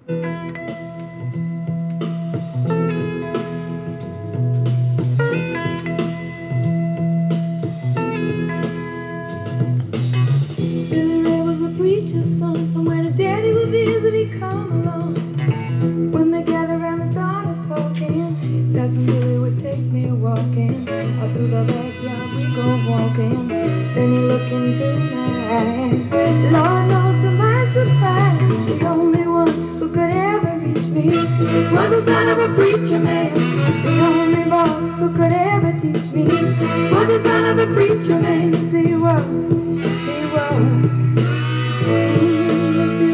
Billy Ray was the preacher's son, and when his daddy would visit, he'd come along. When they gathered around and started talking, Cousin Billy would take me walking. Out through the backyard we go walking. Then he looked into my eyes. Lord knows to my surprise, the only one who could ever reach me was the son of a preacher man. The only boy who could ever teach me was the son of a preacher man. Yes, he was. He was. Yes, he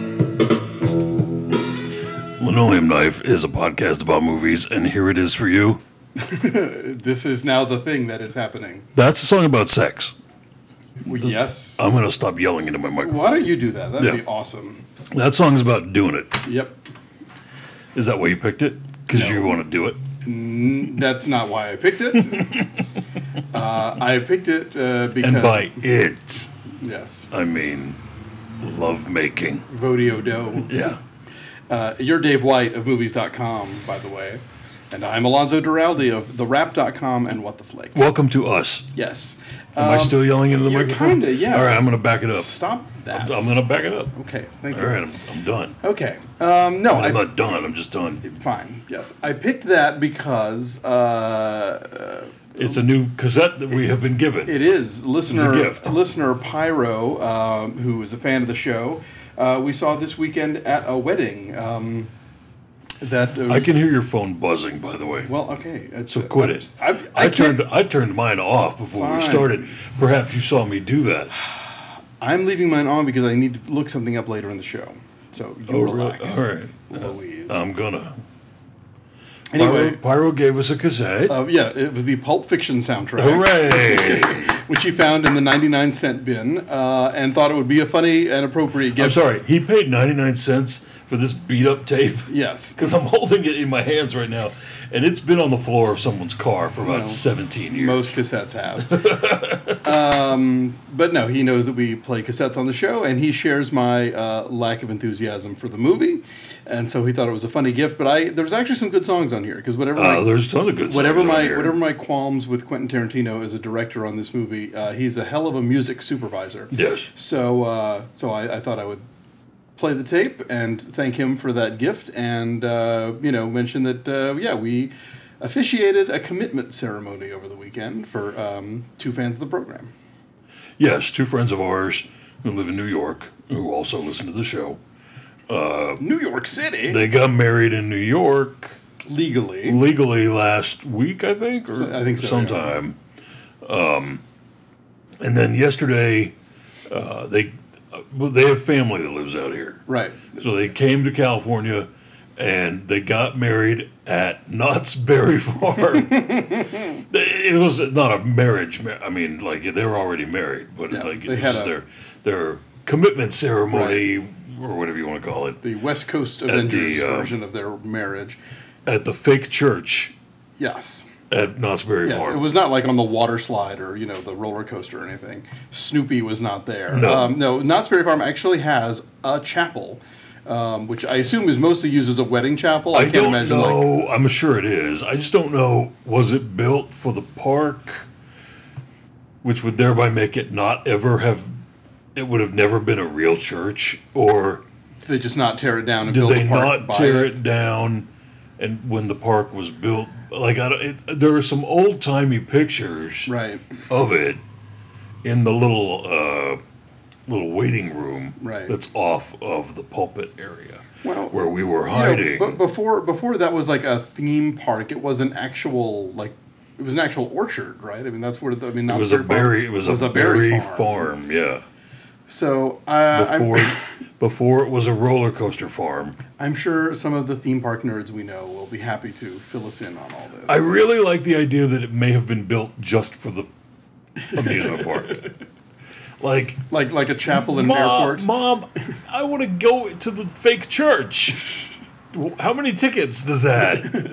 was. Linoleum Knife is a podcast about movies, and here it is for you. This is now the thing that is happening. That's a song about sex. Well, yes. I'm going to stop yelling into my microphone. Why don't you do that? That'd Yeah. be awesome. That song's about doing it. Yep. Is that why you picked it? Because No. you want to do it? That's not why I picked it. I picked it because... And by it, Yes. I mean love making. Vodio Do. Yeah. You're Dave White of Movies.com, by the way. And I'm Alonzo Duraldi of TheWrap.com and What the Flake. Welcome to us. Yes. Am I still yelling into the you're microphone? kinda, yeah. All right, I'm going to back it up. Stop that. I'm going to back it up. Okay, thank you. All right, I'm done. Okay. No, I'm not done. I'm just done. Fine, yes. I picked that because It's a new cassette that we have been given. it is listener gift. Pyro, who is a fan of the show. We saw this weekend at a wedding. That I can hear your phone buzzing, by the way. well, okay. So quit it. I I turned mine off before we Fine. started. Perhaps you saw me do that. I'm leaving mine on because I need to look something up later in the show. So you relax. All right. Louise. I'm gonna. Anyway, Pyro gave us a cassette. yeah, it was the Pulp Fiction soundtrack. Hooray! Which he found in the 99-cent bin and thought it would be a funny and appropriate gift. I'm sorry. He paid 99 cents for this beat up tape. Yes. Because I'm holding it in my hands right now, and it's been on the floor of someone's car for about No. 17 years. Most cassettes have. But no, he knows that we play cassettes on the show, and he shares my lack of enthusiasm for the movie. And so he thought it was a funny gift. But there's actually some good songs on here, because there's a ton of good songs on here. whatever my qualms with Quentin Tarantino as a director on this movie, he's a hell of a music supervisor. Yes. So I thought I would play the tape and thank him for that gift, and mention that we officiated a commitment ceremony over the weekend for two fans of the program. Yes, two friends of ours who live in New York, who also listen to the show. New York City, They got married in New York legally. last week, I think, or I think so, sometime. And then yesterday, they have family that lives out here. Right. So they came to California, and they got married at Knott's Berry Farm. It was not a marriage. I mean, like, they were already married, but Yeah, like they it had was their commitment ceremony, or whatever you want to call it, The West Coast Avengers the, version of their marriage. at the fake church Yes. at Knott's Berry Yes, Farm. it was not like on the water slide or the roller coaster or anything. Snoopy was not there. No. No. Knott's Berry Farm actually has a chapel, which I assume is mostly used as a wedding chapel. I can't don't imagine. know. I'm sure it is. I just don't know. Was it built for the park, which would thereby make it not ever have? It would have never been a real church, or Did they just not tear it down and did build they a park not by tear it down? And when the park was built, like there are some old timey pictures Right. of it in the little waiting room Right. that's off of the pulpit area, Well, where we were hiding. But before that was like a theme park. It was an actual it was an actual orchard, right? I mean that's where it was a berry farm. Yeah. So Before it was a roller coaster farm. I'm sure some of the theme park nerds we know will be happy to fill us in on all this. I really like the idea that it may have been built just for the amusement park. Like a chapel in an airport. Mom, I want to go to the fake church. How many tickets does that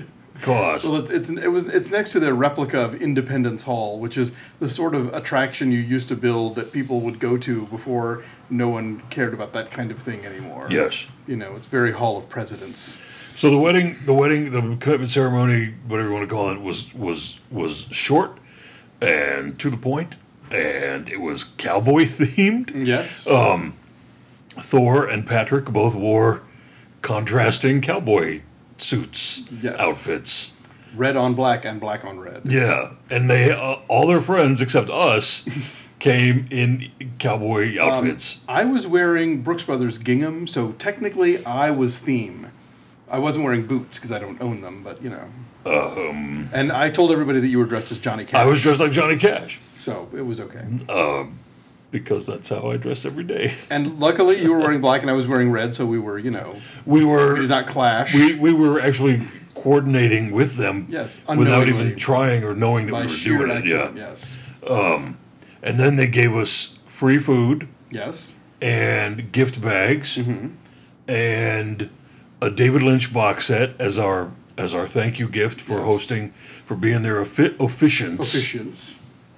cost. Well, it's next to their replica of Independence Hall, which is the sort of attraction you used to build that people would go to before no one cared about that kind of thing anymore. Yes. You know, it's very Hall of Presidents. So the commitment ceremony, whatever you want to call it, was short and to the point, and it was cowboy themed. Yes. Thor and Patrick both wore contrasting cowboy suits, Yes. outfits. Red on black and black on red. Yeah, and they all their friends except us came in cowboy outfits. I was wearing Brooks Brothers gingham, so technically I was theme. I wasn't wearing boots because I don't own them, but you know. And I told everybody that you were dressed as Johnny Cash. I was dressed like Johnny Cash So it was okay. because that's how I dressed every day. And luckily you were wearing black and I was wearing red, so we were, you know, We we were did not clash. we were actually coordinating with them, Yes, without unknowingly. even trying or knowing that by we were sheer doing it. accident, Yeah, yes. and then they gave us free food Yes. and gift bags Mm-hmm. and a David Lynch box set as our thank you gift for Yes. hosting, for being their officiants. Officiants.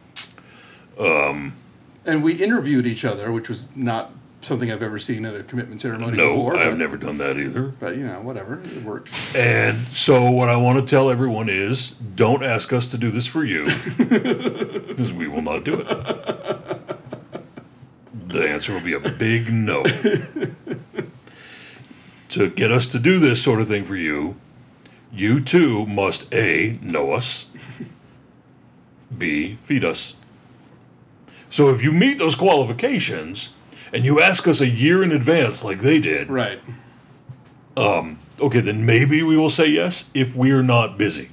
And we interviewed each other, which was not something I've ever seen at a commitment ceremony No, before. I've but- never done that either. But, you know, whatever. It works. And so what I want to tell everyone is, don't ask us to do this for you, because we will not do it. The answer will be a big no. To get us to do this sort of thing for you, you too must A, know us, B, feed us. So if you meet those qualifications and you ask us a year in advance like they did, Right. okay, then maybe we will say yes if we're not busy.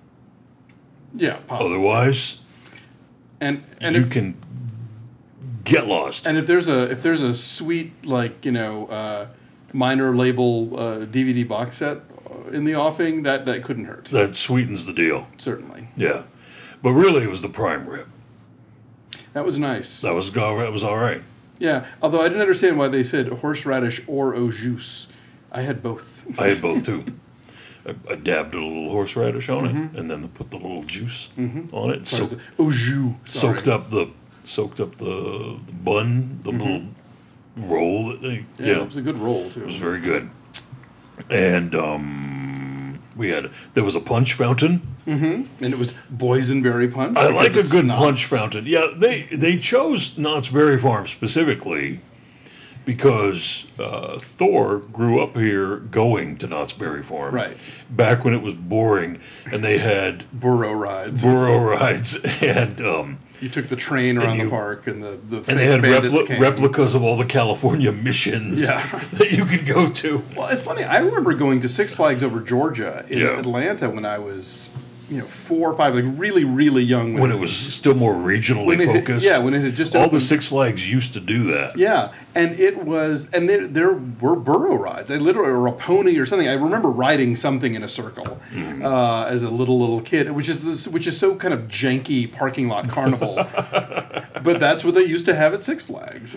Yeah, possibly. Otherwise, And you if, can get lost. and if there's a sweet, like, you know, minor label DVD box set in the offing, that couldn't hurt. That sweetens the deal. Certainly. Yeah. But really, it was the prime rib. That was nice. That was all right. Yeah, although I didn't understand why they said horseradish or au jus. I had both. I had both too. I dabbed a little horseradish on it, and then put the little juice on it. Sorry, the au jus. Sorry. Soaked up the bun, the little roll that they. Yeah, it was a good roll too. It was very good. And there was a punch fountain. And it was boysenberry punch. I like because a it's good Knott's. punch fountain. Yeah, they chose Knott's Berry Farm specifically because Thor grew up here going to Knott's Berry Farm. Right. Back when it was boring and they had Burro rides. burro rides and You took the train around you- the park, and the fake and they had bandits came. replicas of all the California missions Yeah. that you could go to. Well, it's funny. I remember going to Six Flags Over Georgia in Yeah. Atlanta when I was, 4 or 5, like really, really young. When it was still more regionally when it had- focused. yeah, when it had just all opened. the Six Flags used to do that. Yeah, and it was, and there were burro rides. I literally, or a pony or something. I remember riding something in a circle as a little kid, which is so kind of janky parking lot carnival. But that's what they used to have at Six Flags.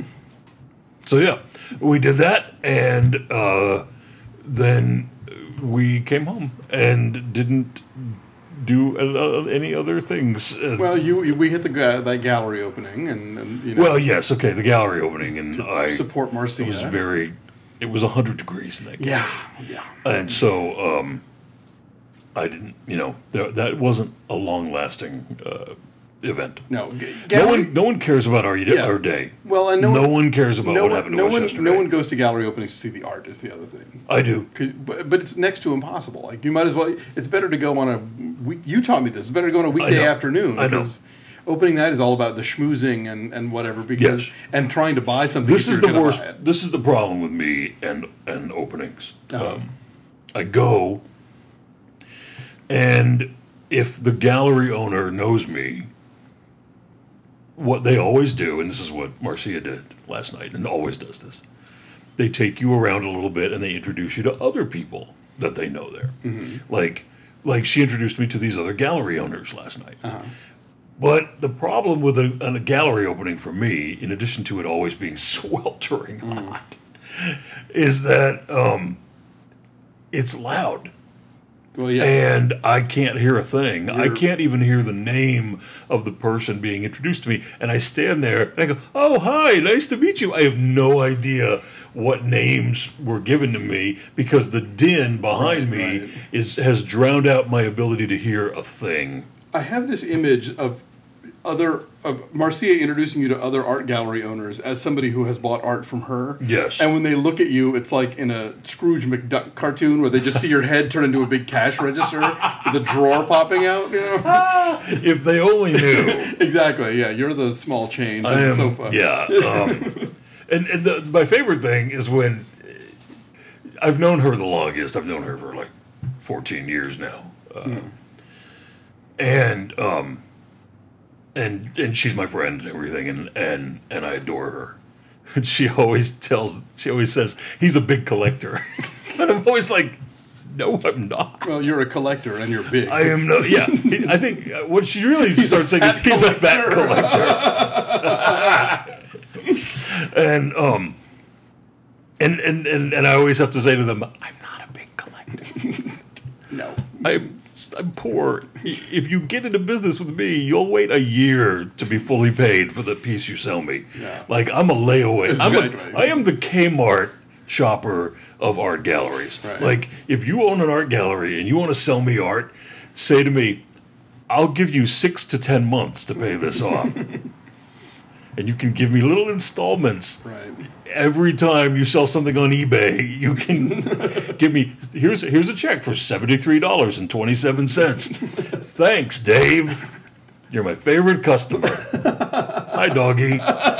So yeah, we did that, and then we came home and didn't do any other things. Well, we hit that gallery opening, and Well, yes, okay, the gallery opening, and I support Marcia. It was 100 degrees in that gallery. Yeah. And so I didn't, that wasn't a long-lasting event. No, No one cares about our day. Well, and no one cares about what happened to us yesterday. No one goes to gallery openings to see the art. Is the other thing. I do. But it's next to impossible. Like, you might as well. It's better to go on a week. You taught me this. It's better to go on a weekday know. afternoon. I know. Because opening night is all about the schmoozing and whatever. Because Yes. and trying to buy something. This if is you're the gonna worst. buy it. This is the problem with me and openings. Uh-huh. I go, and if the gallery owner knows me, what they always do, and this is what Marcia did last night, and always does this, they take you around a little bit and they introduce you to other people that they know there. Mm-hmm. Like she introduced me to these other gallery owners last night. Uh-huh. But the problem with a gallery opening for me, in addition to it always being sweltering hot, is that it's loud. Well, yeah. And I can't hear a thing. I can't even hear the name of the person being introduced to me. And I stand there and I go, "Oh, hi, nice to meet you." I have no idea what names were given to me because the din behind me has drowned out my ability to hear a thing. I have this image of Marcia introducing you to other art gallery owners as somebody who has bought art from her. Yes. And when they look at you, it's like in a Scrooge McDuck cartoon where they just see your head turn into a big cash register with a drawer popping out. You know. If they only knew. Exactly. Yeah, you're the small change on the sofa. Yeah. And my favorite thing is when I've known her the longest. I've known her for like 14 years now. And she's my friend and everything, and I adore her. And she always says, "He's a big collector." And I'm always like, "No, I'm not." Well, you're a collector and you're big. I am no. Yeah, I think what she really starts saying is he's a fat collector. and I always have to say to them, "I'm not a big collector. No, I'm poor. If you get into business with me, you'll wait a year to be fully paid for the piece you sell me. Yeah. Like I'm a layaway. Exactly. I am the Kmart shopper of art galleries. Right. Like if you own an art gallery and you want to sell me art, say to me, I'll give you 6 to 10 months to pay this off, and you can give me little installments." right. Every time you sell something on eBay, you can give me here's a check for $73.27. Thanks, Dave. You're my favorite customer. Hi, doggy.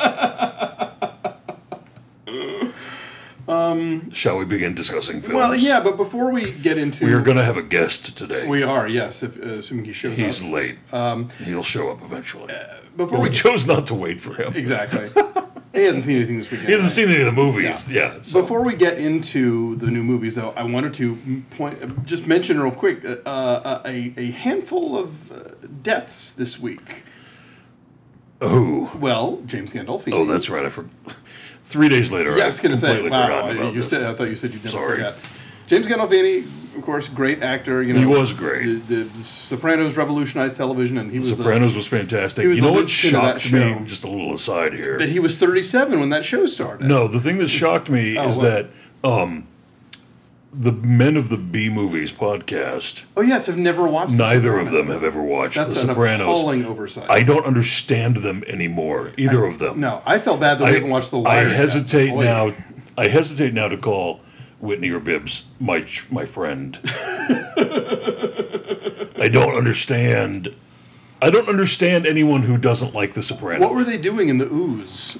Shall we begin discussing films? Well, yeah, but before we get into, We are going to have a guest today. we are, yes, if assuming he shows He's up. late. He'll show up eventually. Before We we chose not to wait for him. exactly, he hasn't seen anything this weekend. He hasn't seen any of the movies. Yeah. So. Before we get into the new movies, though, I wanted to just mention real quick a handful of deaths this week. Oh. Well, James Gandolfini. Oh, that's right. I forgot. 3 days later, Yeah, I was going to say, completely wow, forgotten about this. I thought you said you'd never Sorry. forget. James Gandolfini, of course, great actor. You know, He was great. The Sopranos revolutionized television, and he was Sopranos was fantastic. he was You know the what linchpin of that shocked me? show. Just a little aside here. that he was 37 when that show started. No, the thing that shocked me is what? that the Men of the B Movies podcast, Oh yes, I've never watched. neither of Sopranos. them have ever watched That's The an Sopranos. appalling oversight. I don't understand them anymore, either of them. No, I felt bad that we haven't watched The I Wire. yet. hesitate Boy. now. I hesitate now to call Whitney or Bibbs my friend. I don't understand. I don't understand anyone who doesn't like The Sopranos. What were they doing in the ooze?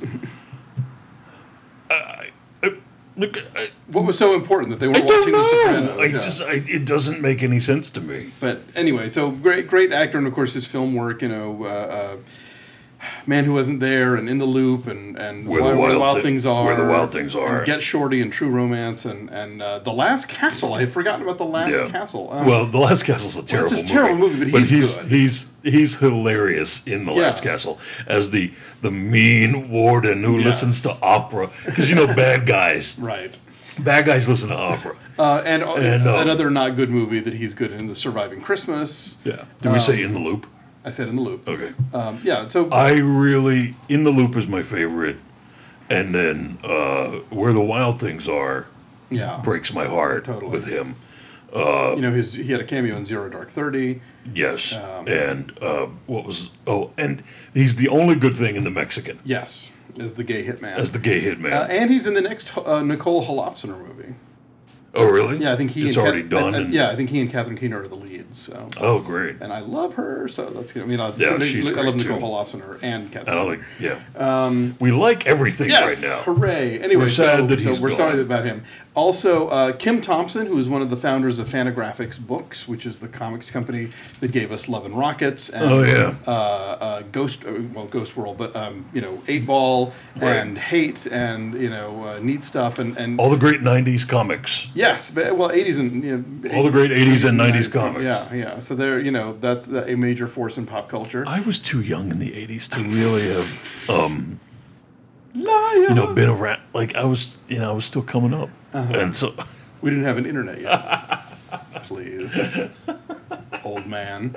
Look, What was so important that they were I don't watching The know. Sopranos? Yeah. It doesn't make any sense to me. But anyway, so great actor, and of course his film work. You know, Man Who Wasn't There, and In the Loop, and Where the Wild Things Are, Where the Wild Things Are, and Get Shorty, and True Romance, and The Last Castle. I had forgotten about The Last Castle. Well, The Last Castle's a terrible it's a terrible movie, but he's good. he's hilarious in The Last Castle as the mean warden who listens to opera because bad guys. Right. Bad guys listen to opera. And another not good movie that he's good in, The Surviving Christmas. Yeah. Did we say In the Loop? I said In the Loop. Okay. So In the Loop is my favorite, and then Where the Wild Things Are breaks my heart with him. he had a cameo in Zero Dark 30. Yes, and and he's the only good thing in The Mexican. Yes, as the gay hitman. And he's in the next Nicole Holofcener movie. Oh, really? Yeah, I think it's already done. I think he and Catherine Keener are the leads. So. Oh, great! And I love her, so that's good. I mean, she's I great love too. Nicole Holofcener and Catherine. We like everything right now. Hooray! Anyway, we're sad that he's we're gone. sorry about him. Also, Kim Thompson, who is one of the founders of Fantagraphics Books, which is the comics company that gave us Love and Rockets and Ghost World, but 8 Ball and Hate and Neat Stuff and all the great '90s comics. Yes, but 80s and all the great '80s and '90s comics. Yeah. So they're that's a major force in pop culture. I was too young in the '80s to really have been around. Like I was still coming up, and so we didn't have an internet yet. please, old man.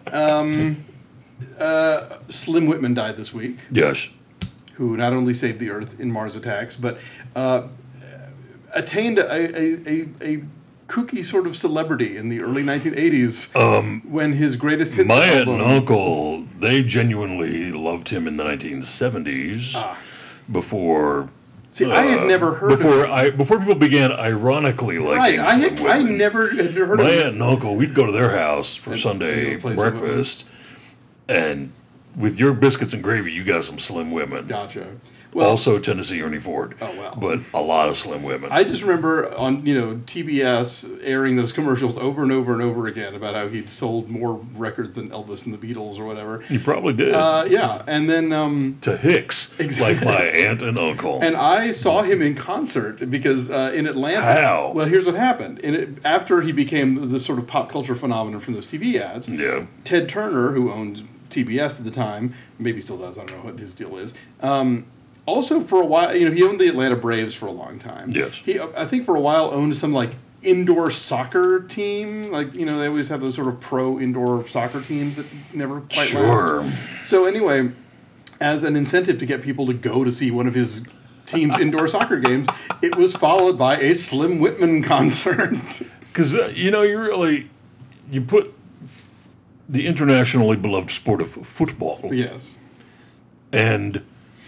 Slim Whitman died this week, Yes. who not only saved the Earth in Mars Attacks, but attained a kooky sort of celebrity in the early 1980s when his greatest hits My aunt album... and uncle, they genuinely loved him in the 1970s. Before... See, I had never heard of him. Before people began ironically liking Slim I Whitman. never had heard of My him. aunt and uncle, we'd go to their house for And Sunday you would play Slim Whitman? breakfast, and with your biscuits and gravy, you got some Slim Whitman. Gotcha. Well, Also Tennessee Ernie Ford. Oh, wow. But a lot of Slim Whitman. I just remember on TBS airing those commercials over and over and over again about how he'd sold more records than Elvis and the Beatles or whatever. You probably did. Yeah, and then To Hicks, Exactly. like my aunt and uncle. and I saw him in concert because in Atlanta. How? Well, here's what happened. After he became this sort of pop culture phenomenon from those TV ads, Yeah. Ted Turner, who owned TBS at the time, maybe still does, I don't know what his deal is. Also, for a while, he owned the Atlanta Braves for a long time. Yes. He, I think, for a while owned some indoor soccer team. They always have those sort of pro indoor soccer teams that never quite Sure. last. So anyway, as an incentive to get people to go to see one of his team's indoor soccer games, it was followed by a Slim Whitman concert. Because, you put the internationally beloved sport of football Yes. and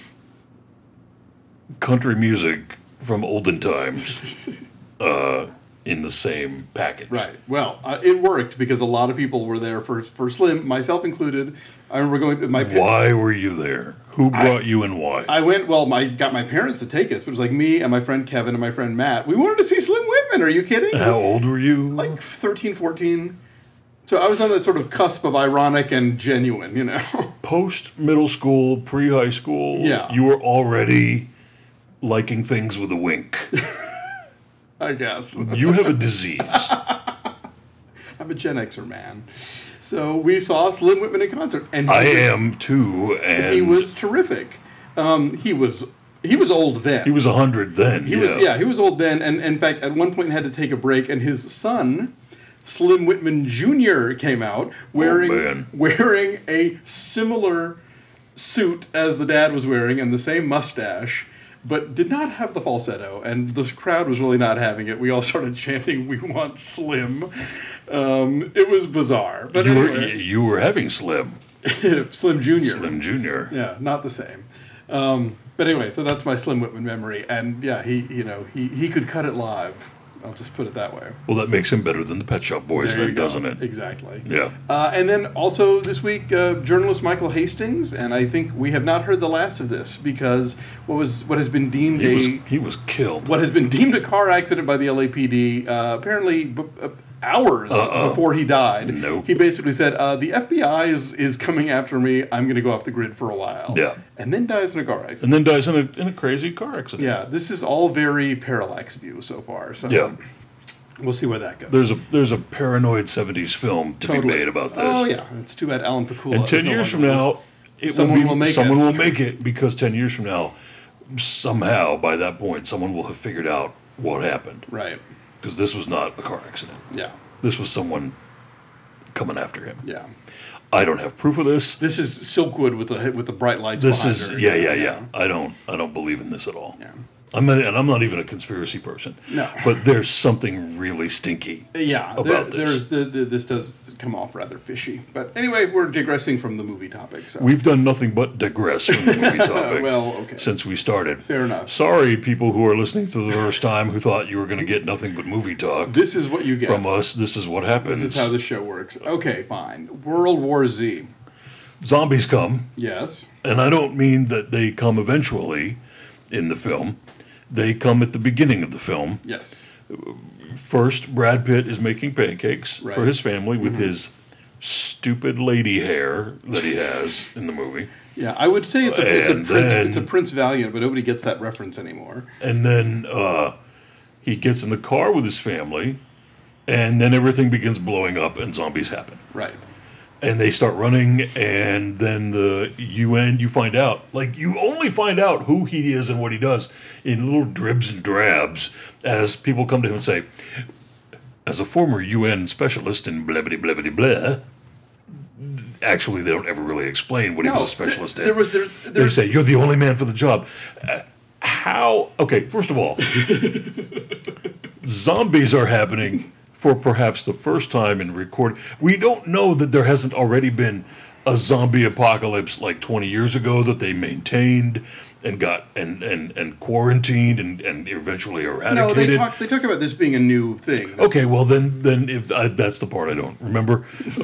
country music from olden times in the same package. Right. Well, it worked because a lot of people were there for Slim, myself included. I remember going to my Why were you there? Who brought you and why? I went, got my parents to take us, but it was like me and my friend Kevin and my friend Matt. We wanted to see Slim Whitman. Are you kidding? How old were you? 13, 14. So I was on that sort of cusp of ironic and genuine, Post middle school, pre high school. Yeah. You were already liking things with a wink. I guess. You have a disease. I'm a Gen Xer, man. So we saw Slim Whitman in concert. And I am too, and He was terrific. He was old then. he was 100 then. He was old then, and in fact, at one point had to take a break, and his son, Slim Whitman Jr., came out wearing a similar suit as the dad was wearing and the same mustache, but did not have the falsetto, and the crowd was really not having it. We all started chanting, "We want Slim." It was bizarre, but anyway, You were having Slim. Slim Jr. Slim Jr. Yeah, not the same. But anyway, so that's my Slim Whitman memory, and yeah, he could cut it live. I'll just put it that way. Well, that makes him better than the Pet Shop Boys, There you then, go. doesn't it? Exactly. Yeah. And then also this week, journalist Michael Hastings, and I think we have not heard the last of this because what has been deemed He was killed. what has been deemed a car accident by the LAPD. Apparently, hours before he died, Nope. he basically said, "The FBI is coming after me. I'm going to go off the grid for a while." Yeah. And then dies in a car accident. And then dies in a crazy car accident. Yeah, this is all very Parallax View so far. So Yeah. we'll see where that goes. There's a paranoid 70s film to be made about this. Oh yeah, it's too bad Alan Pakula. And 10 is no years from longer now, Someone will make someone it. will make it because 10 years from now, somehow by that point, someone will have figured out what happened. with- right. Because this was not a car accident. Yeah, This was someone coming after him. yeah. I don't have proof of this. This is Silkwood with the bright lights. This behind is her. yeah. I don't believe in this at all. Yeah. I'm not even a conspiracy person. No. But there's something really stinky. Yeah, About this. this does come off rather fishy. But anyway, we're digressing from the movie topic. So We've done nothing but digress from the movie topic Well, okay. since we started. Fair enough. Sorry, people who are listening to the first time who thought you were going to get nothing but movie talk This is what you get from us. This is what happens. This is how the show works. Okay, fine. World War Z. Zombies come, Yes. and I don't mean that they come eventually in the film. They come at the beginning of the film. Yes. First, Brad Pitt is making pancakes Right. for his family with his stupid lady hair that he has in the movie. Yeah, I would say it's And then- a Prince Valiant, but nobody gets that reference anymore. And then he gets in the car with his family, and then everything begins blowing up and zombies happen. Right. And they start running, and then you find out, you only find out who he is and what he does in little dribs and drabs as people come to him and say, as a former UN specialist in blah, blah, blah, blah, blah, actually, they don't ever really explain what he was a specialist in. They say, you're the only man for the job. How? Okay, first of all, zombies are happening for perhaps the first time in recording. We don't know that there hasn't already been a zombie apocalypse like 20 years ago that they maintained and got and quarantined and eventually eradicated. No, they talk about this being a new thing. Okay, well then if that's the part I don't remember.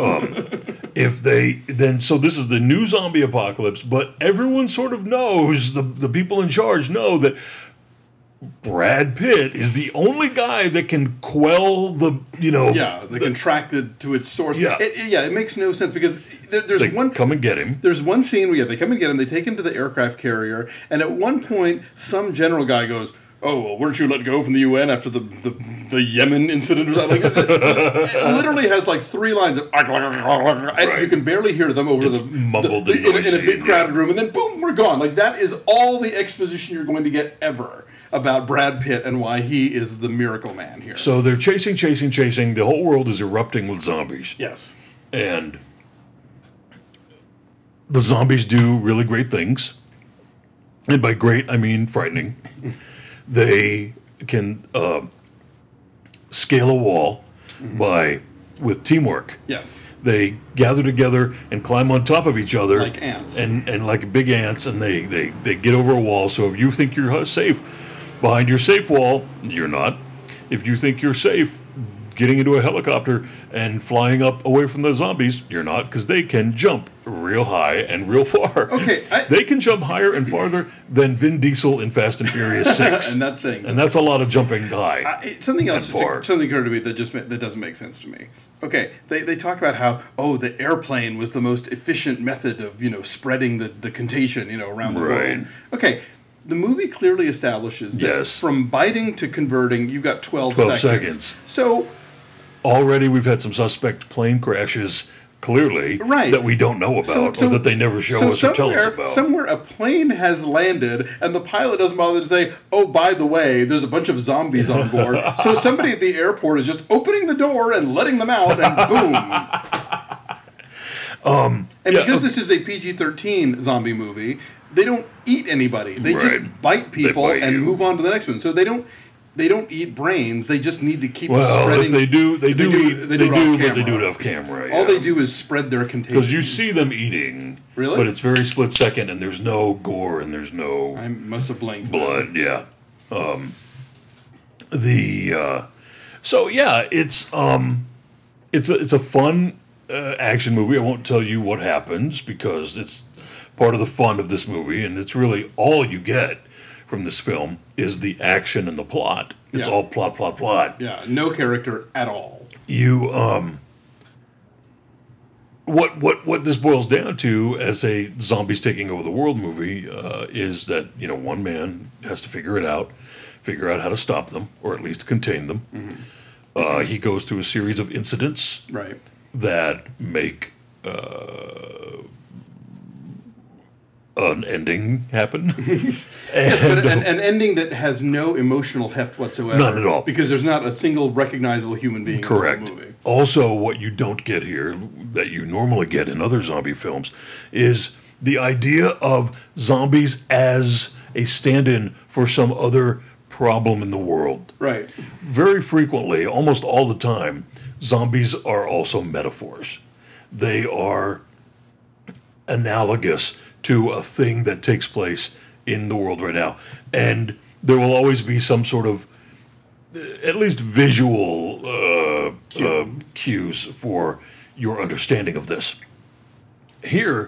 So this is the new zombie apocalypse, but everyone sort of knows, the people in charge know that Brad Pitt is the only guy that can quell the contracted to its source. Yeah. It makes no sense because there's one come and get him. There's one scene where they come and get him. They take him to the aircraft carrier, and at one point, some general guy goes, "Oh, well, weren't you let go from the UN after the Yemen incident?" Or something? Like it literally has like 3 lines of, and you can barely hear them over mumbled in a big crowded room, and then boom, we're gone. Like that is all the exposition you're going to get ever about Brad Pitt and why he is the miracle man here. So they're chasing. The whole world is erupting with zombies. Yes. And the zombies do really great things. And by great, I mean frightening. They can scale a wall with teamwork. Yes. They gather together and climb on top of each other. Like ants. And like big ants, and they get over a wall. So if you think you're safe behind your safe wall, you're not. If you think you're safe getting into a helicopter and flying up away from the zombies, you're not, because they can jump real high and real far. Okay. They can jump higher and farther than Vin Diesel in Fast and Furious 6. And that's saying and that's a lot of jumping high. Something else, something occurred to me that doesn't make sense to me. Okay, they talk about how, the airplane was the most efficient method of, spreading the contagion, around the world. Okay, the movie clearly establishes that from biting to converting, you've got 12 seconds. So already we've had some suspect plane crashes, clearly, that we don't know about, or that they never show us or tell us about. Somewhere a plane has landed, and the pilot doesn't bother to say, "Oh, by the way, there's a bunch of zombies on board." So somebody at the airport is just opening the door and letting them out, and boom. Because this is a PG-13 zombie movie, they don't eat anybody. They just bite people and move on to the next one. So they don't eat brains. They just need to keep spreading. If they do it off camera. All they do is spread their contagion. Because you see them eating, really, but it's very split second, and there's no gore and there's no. I must have blinked. Blood, yeah. It's a fun action movie. I won't tell you what happens because it's part of the fun of this movie, and it's really all you get from this film is the action and the plot. It's all plot. Yeah, no character at all. What this boils down to as a zombies taking over the world movie is that one man has to figure out how to stop them or at least contain them. Mm-hmm. He goes through a series of incidents that make an ending happen. But an ending that has no emotional heft whatsoever. None at all. Because there's not a single recognizable human being Correct. in the movie. Also, what you don't get here, that you normally get in other zombie films, is the idea of zombies as a stand-in for some other problem in the world. Right. Very frequently, almost all the time, zombies are also metaphors. They are analogous to a thing that takes place in the world right now. And there will always be some sort of, at least visual cues for your understanding of this. Here,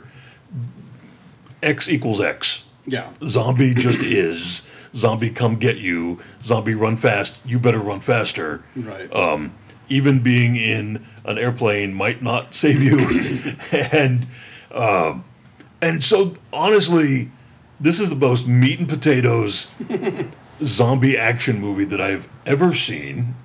X equals X. Yeah. Zombie just is. Zombie come get you. Zombie run fast. You better run faster. Right. Even being in an airplane might not save you. And so, honestly, this is the most meat and potatoes zombie action movie that I've ever seen.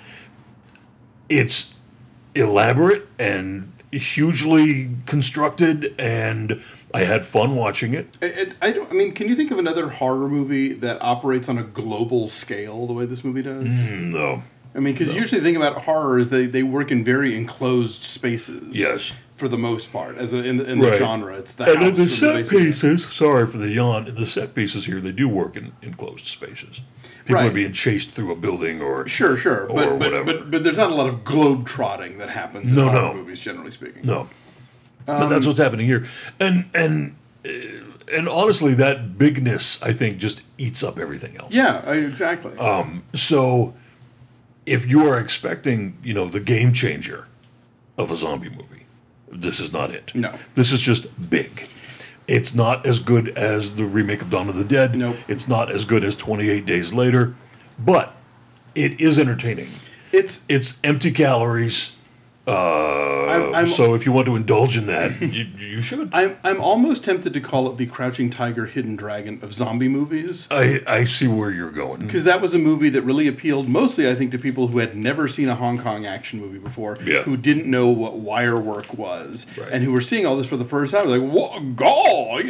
It's elaborate and hugely constructed, and I had fun watching it. Can you think of another horror movie that operates on a global scale the way this movie does? No. I mean, because usually the thing about horror is they work in very enclosed spaces. Yes. For the most part, in the genre, it's the and house. in the or set basement. pieces, sorry for the yawn, in the set pieces here, they do work in enclosed spaces. People Right. are being chased through a building or... Sure, or but whatever. but there's not a lot of globe trotting that happens in horror movies, generally speaking. No. But that's what's happening here. And honestly, that bigness, I think, just eats up everything else. Yeah, exactly. So if you are expecting, the game changer of a zombie movie, this is not it. No. This is just big. It's not as good as the remake of Dawn of the Dead. Nope. It's not as good as 28 Days Later. But it is entertaining. It's empty calories. So if you want to indulge in that, you should. I'm almost tempted to call it the Crouching Tiger, Hidden Dragon of zombie movies. I see where you're going. Because that was a movie that really appealed mostly, I think, to people who had never seen a Hong Kong action movie before, who didn't know what wire work was, and who were seeing all this for the first time. Like, what, gaw,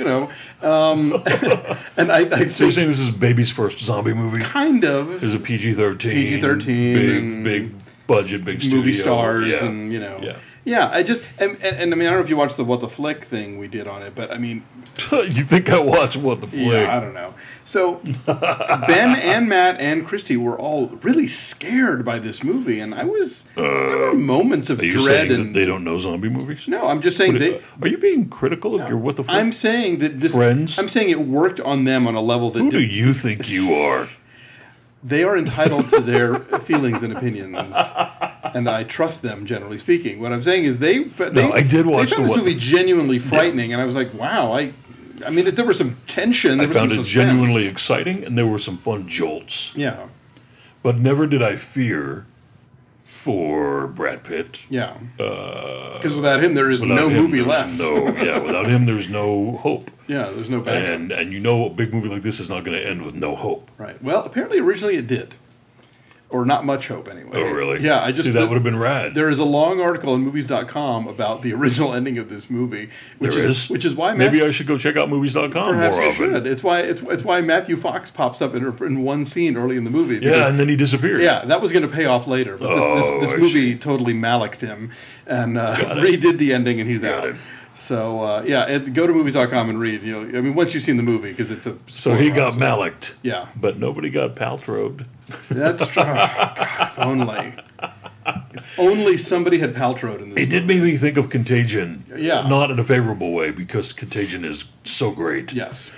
and I think, so you're saying this is baby's first zombie movie? Kind of. There's a PG-13. PG-13. Big budget, big studio. Movie stars, Yeah. and Yeah. Yeah, I just and I mean I don't know if you watched the What the Flick thing we did on it, but I mean, You think I watched What the Flick? yeah, I don't know. So Ben and Matt and Christy were all really scared by this movie, and I was there were moments of Are you dread saying and that they don't know zombie movies? no, I'm just saying Are you being critical of your What the Flick? I'm saying that this Friends? I'm saying it worked on them on a level that Who do you think you are? they are entitled to their feelings and opinions, and I trust them. Generally speaking, what I'm saying is they I did watch they found the this movie genuinely frightening, and I was like, wow, I mean, there was some tension. I There was found some it suspense. genuinely exciting, and there were some fun jolts. Yeah, But never did I fear for Brad Pitt. yeah. Because without him, there is Without no him, movie there's left. without him, there's no hope. Yeah, there's no backup. And a big movie like this is not going to end with no hope. Right. Well, apparently, originally it did, or not much hope anyway. Oh, really? Yeah, I just See, that would have been rad. There is a long article on movies.com about the original ending of this movie, which which is why maybe I should go check out movies.com perhaps more you often. should. It's why Matthew Fox pops up in one scene early in the movie. Yeah, because- and then he disappears. yeah, that was going to pay off later, but this I movie totally malaked him and redid the ending, and he's Got out. it. So go to movies.com and read. I mean, once you've seen the movie, because it's a So he got spoiler, malaked. Yeah, But nobody got Paltrowed. that's true. God, if only. If only somebody had Paltrowed in this. It did make me think of Contagion. Yeah. Not in a favorable way, because Contagion is so great. Yes.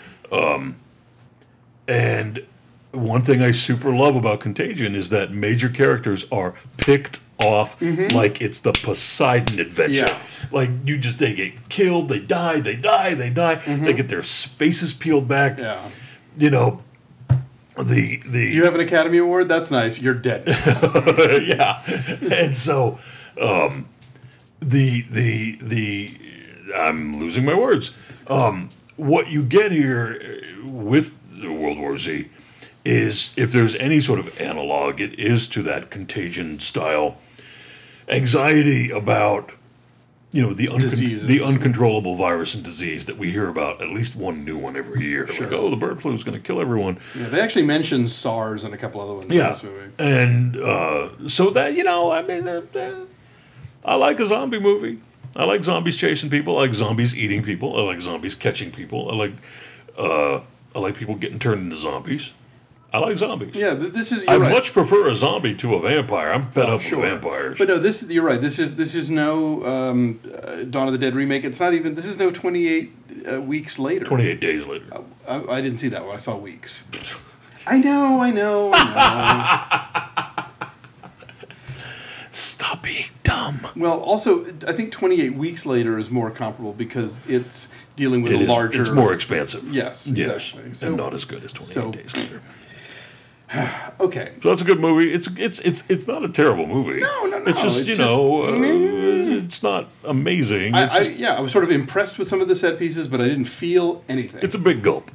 And one thing I super love about Contagion is that major characters are picked off like it's the Poseidon adventure. Yeah. Like they get killed, they die, they get their faces peeled back. Yeah. You have an Academy Award? That's nice. You're dead. yeah. And so I'm losing my words. What you get here with World War Z is, if there's any sort of analog, it is to that Contagion style anxiety about Diseases. the uncontrollable virus and disease that we hear about, at least one new one every year. Sure. Like, the bird flu is going to kill everyone. Yeah, they actually mentioned SARS and a couple other ones in this movie. And so that, I like a zombie movie. I like zombies chasing people. I like zombies eating people. I like zombies catching people. I like people getting turned into zombies. I like zombies. Yeah, this is. I You're right. much prefer a zombie to a vampire. I'm fed up Sure. with vampires. But no, you're right. This is no Dawn of the Dead remake. It's not even. This is no 28 weeks later. 28 days later. I didn't see that one. I saw weeks. I know. Stop being dumb. Well, also, I think 28 weeks later is more comparable because it's dealing with a larger. It's more expansive. Yes, exactly. So, and not as good as 28 days later. Okay. So that's a good movie. It's not a terrible movie. No. It's just it's not amazing. I was sort of impressed with some of the set pieces, but I didn't feel anything. It's a big gulp.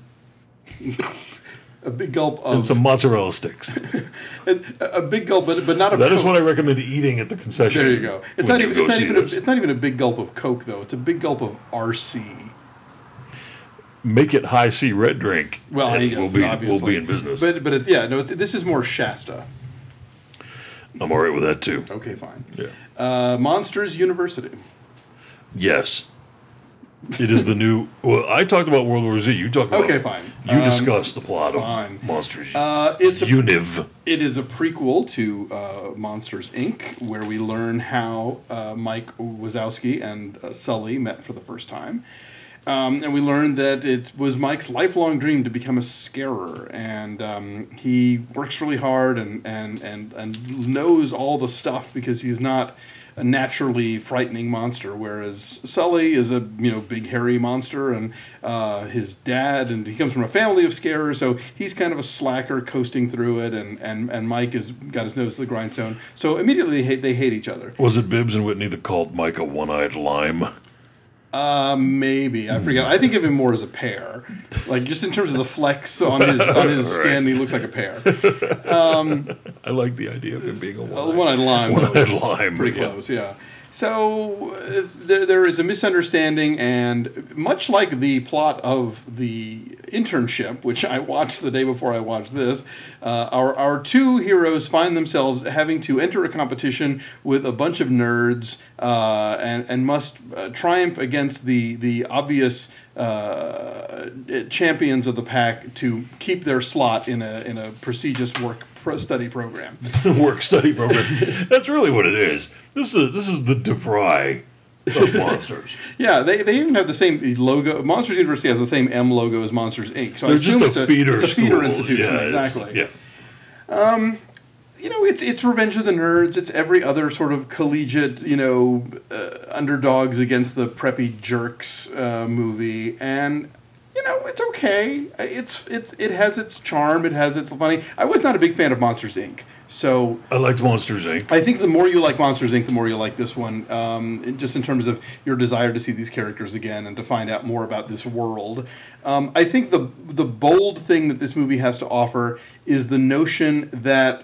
A big gulp of And some mozzarella sticks. a big gulp, but not a. That is what I recommend eating at the concession. There you go. It's not even a big gulp of Coke though. It's a big gulp of RC. Make it high C red drink. Well, and yes, we'll obviously. be in business. But this is more Shasta. I'm all right with that too. Okay, fine. Yeah. Monsters University. Yes. It is the new. Well, I talked about World War Z. You talk about. Okay, fine. You discuss the plot fine. of Monsters. It's a Univ. It is a prequel to Monsters Inc., where we learn how Mike Wazowski and Sully met for the first time. And we learned that it was Mike's lifelong dream to become a scarer, and he works really hard and knows all the stuff because he's not a naturally frightening monster, whereas Sully is a big hairy monster, and his dad, and he comes from a family of scarers, so he's kind of a slacker coasting through it, and Mike has got his nose to the grindstone. So immediately they hate each other. Was it Bibbs and Whitney that called Mike a one-eyed lime? Maybe I forget. I think of him more as a pear, like just in terms of the flex on his skin. He looks like a pear. I like the idea of him being a One-eyed lime. One-eyed lime. Pretty close, yeah. So there is a misunderstanding, and much like the plot of the Internship, which I watched the day before I watched this, our two heroes find themselves having to enter a competition with a bunch of nerds and must triumph against the obvious champions of the pack to keep their slot in a prestigious study program. Work study program. That's really what it is. This is the DeVry of Monsters. Yeah, they even have the same logo. Monsters University has the same M logo as Monsters Inc. So They're I assume just a feeder it's a feeder school. institution. Yeah, exactly. Yeah. It's Revenge of the Nerds. It's every other sort of collegiate, underdogs against the preppy jerks movie, and it's okay. It has its charm. It has its funny. I was not a big fan of Monsters Inc. So I liked Monsters Inc. I think the more you like Monsters Inc., the more you like this one. Just in terms of your desire to see these characters again and to find out more about this world. I think the bold thing that this movie has to offer is the notion that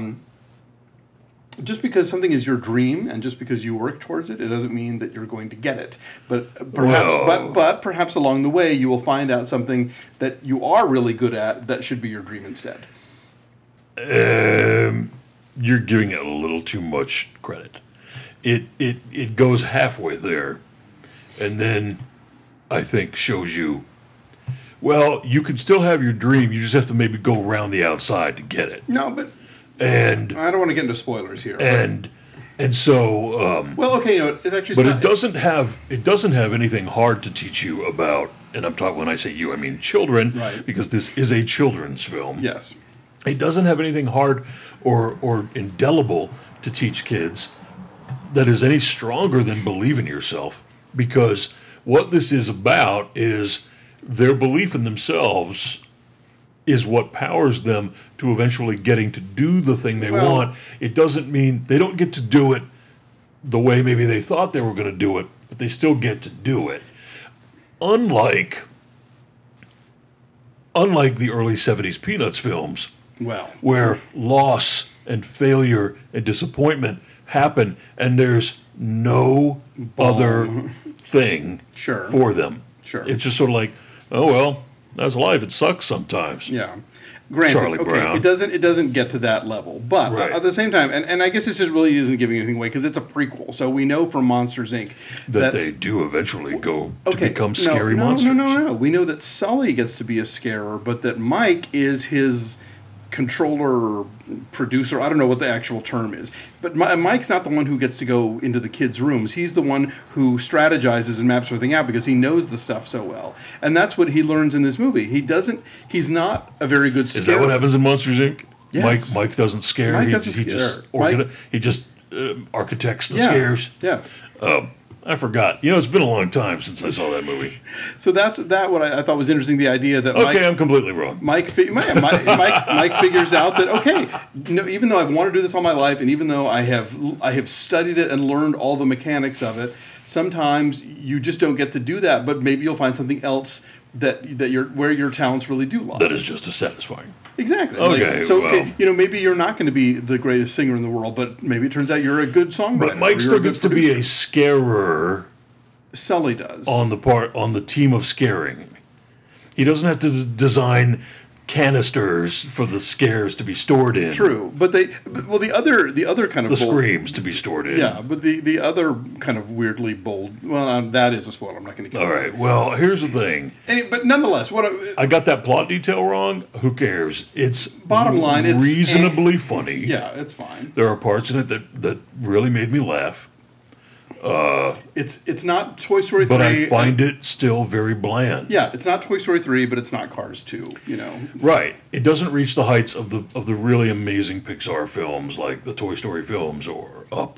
just because something is your dream and just because you work towards it, it doesn't mean that you're going to get it. But perhaps along the way you will find out something that you are really good at that should be your dream instead. You're giving it a little too much credit. It goes halfway there, and then I think shows you, well, you can still have your dream. You just have to maybe go around the outside to get it. No, but and I don't want to get into spoilers here. And so well, okay, it's actually. But it doesn't have anything hard to teach you about. And I'm talking when I say you, I mean children, right? Because this is a children's film. Yes. It doesn't have anything hard or indelible to teach kids that is any stronger than believe in yourself, because what this is about is their belief in themselves is what powers them to eventually getting to do the thing they want. It doesn't mean they don't get to do it the way maybe they thought they were going to do it, but they still get to do it. Unlike the early 70s Peanuts films, where loss and failure and disappointment happen, and there's no other thing for them. Sure. It's just sort of like, oh, well, that's life. It sucks sometimes. Yeah. Granted, Charlie Brown. It doesn't get to that level. But at the same time, and I guess this really isn't giving anything away because it's a prequel. So we know from Monsters, Inc. that they do eventually go to become scary monsters. No. We know that Sully gets to be a scarer, but that Mike is his controller or producer. I don't know what the actual term is. But Mike's not the one who gets to go into the kids' rooms. He's the one who strategizes and maps everything out because he knows the stuff so well. And that's what he learns in this movie. He's not a very good scarer. Is that what happens in Monsters, Inc.? Yes. Mike doesn't scare. Mike doesn't scare. He just architects the scares. Yes. I forgot. It's been a long time since I saw that movie. So that's what I thought was interesting. The idea that I'm completely wrong. Mike figures out that even though I've wanted to do this all my life, and even though I have studied it and learned all the mechanics of it, sometimes you just don't get to do that. But maybe you'll find something else where your talents really do lie. That is just as satisfying. Exactly. Okay. Maybe you're not going to be the greatest singer in the world, but maybe it turns out you're a good songwriter. But Mike still gets to be a scarer. Sully does on the team of scaring. He doesn't have to design canisters for the scares to be stored in. True, but the other kind of The bold, screams to be stored in. Yeah, but the other kind of weirdly bold. Well, that is a spoiler. I'm not going to. All right. Well, here's the thing. But nonetheless, I got that plot detail wrong. Who cares? It's bottom line. It's reasonably funny. Yeah, it's fine. There are parts in it that really made me laugh. It's not Toy Story 3. But I find it still very bland. Yeah, it's not Toy Story 3, but it's not Cars 2, you know. Right. It doesn't reach the heights of the really amazing Pixar films like the Toy Story films or Up.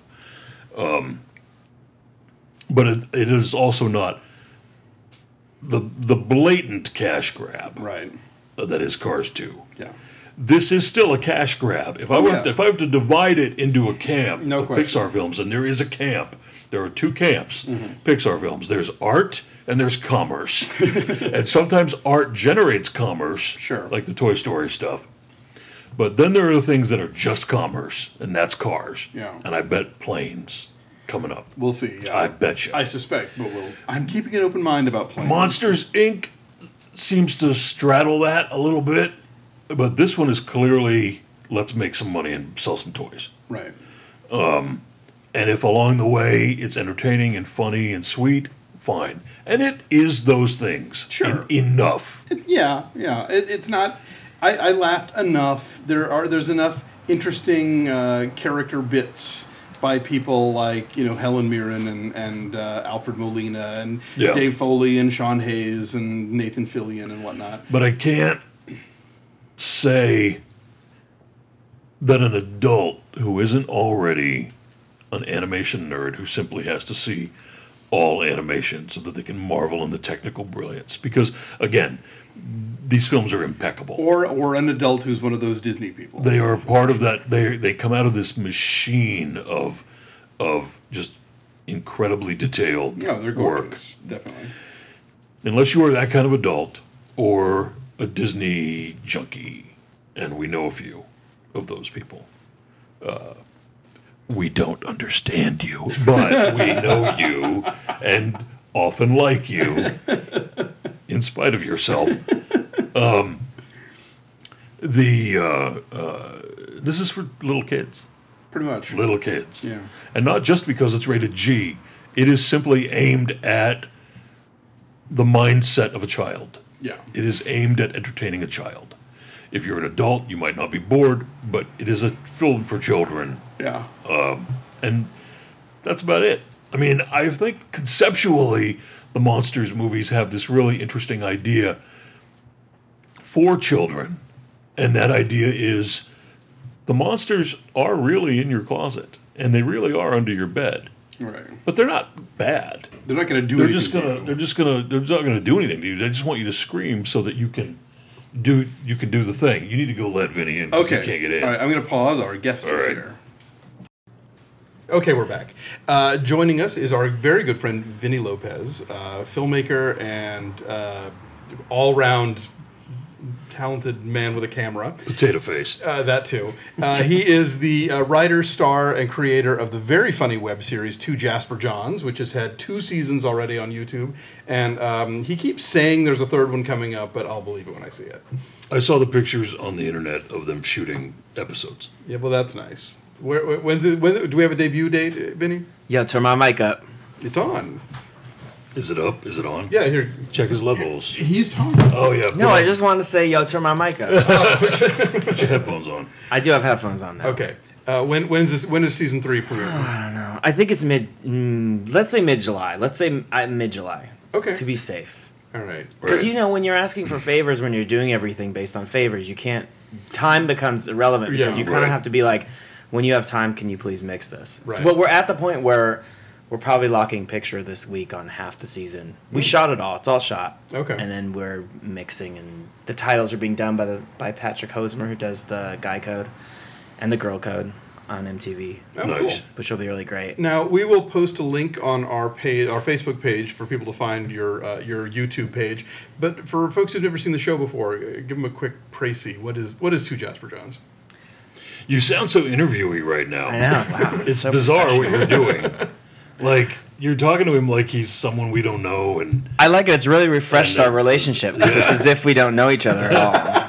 But it is also not the blatant cash grab. Right. That is Cars 2. Yeah. This is still a cash grab. If I have to divide it into a camp of Pixar films, and there is a camp, there are two camps, Pixar films. There's art and there's commerce. And sometimes art generates commerce, sure, like the Toy Story stuff. But then there are the things that are just commerce, and that's cars. Yeah. And I bet planes coming up. We'll see. Yeah. I bet you. I suspect, but I'm keeping an open mind about planes. Monsters, Inc. seems to straddle that a little bit. But this one is clearly, let's make some money and sell some toys. Right. And if along the way it's entertaining and funny and sweet, fine. And it is those things. Sure. Enough. It's not... I laughed enough. There's enough interesting character bits by people like, Helen Mirren and Alfred Molina and Dave Foley and Sean Hayes and Nathan Fillion and whatnot. But I can't say that an adult who isn't already an animation nerd who simply has to see all animation so that they can marvel in the technical brilliance. Because, again, these films are impeccable. Or an adult who's one of those Disney people. They are part of that. They come out of this machine of just incredibly detailed they're gorgeous, definitely. Unless you are that kind of adult or a Disney junkie, and we know a few of those people. We don't understand you, but we know you and often like you, in spite of yourself. This is for little kids. Pretty much. Little kids. Yeah. And not just because it's rated G. It is simply aimed at the mindset of a child. Yeah. It is aimed at entertaining a child. If you're an adult, you might not be bored, but it is a film for children. Yeah. And that's about it. I mean, I think conceptually the Monsters movies have this really interesting idea for children. And that idea is the monsters are really in your closet. And they really are under your bed. Right. But they're not bad. They're not going to do anything. They're not going to do anything to you. They just want you to scream so that you can do the thing. You need to go let Vinny in because he can't get in. All right, I'm going to pause. Our guest is here. Okay, we're back. Joining us is our very good friend Vinny Lopez, filmmaker and all-round talented man with a camera. Potato face. That too. He is the writer, star, and creator of the very funny web series Two Jasper Johns, which has had 2 seasons already on YouTube. And he keeps saying there's a 3rd one coming up, but I'll believe it when I see it. I saw the pictures on the internet of them shooting episodes. Yeah, well, that's nice. When do we have a debut date, Vinny? Yo, turn my mic up. It's on. Is it up? Is it on? Yeah, here. Check his levels. He's talking. Oh, yeah. No, I just wanted to say, yo, turn my mic up. Put your headphones on. I do have headphones on now. Okay. When is season 3 premiere? I don't know. I think it's let's say mid-July. Let's say mid-July. Okay. To be safe. All right. Because, when you're asking for favors, when you're doing everything based on favors, you can't... Time becomes irrelevant because you kind of have to be like, when you have time, can you please mix this? Right. But we're at the point where we're probably locking picture this week on half the season. We shot it all. It's all shot. Okay. And then we're mixing, and the titles are being done by Patrick Hosmer, who does the Guy Code and the Girl Code on MTV. Oh, Nice. cool. Which will be really great. Now we will post a link on our page, our Facebook page, for people to find your YouTube page. But for folks who've never seen the show before, give them a quick précis. What is Two Jasper Johns? You sound so interviewy right now. I know. Wow. It's so bizarre what you're doing. Like, you're talking to him like he's someone we don't know. And I like it. It's really refreshed our relationship because it's as if we don't know each other at all.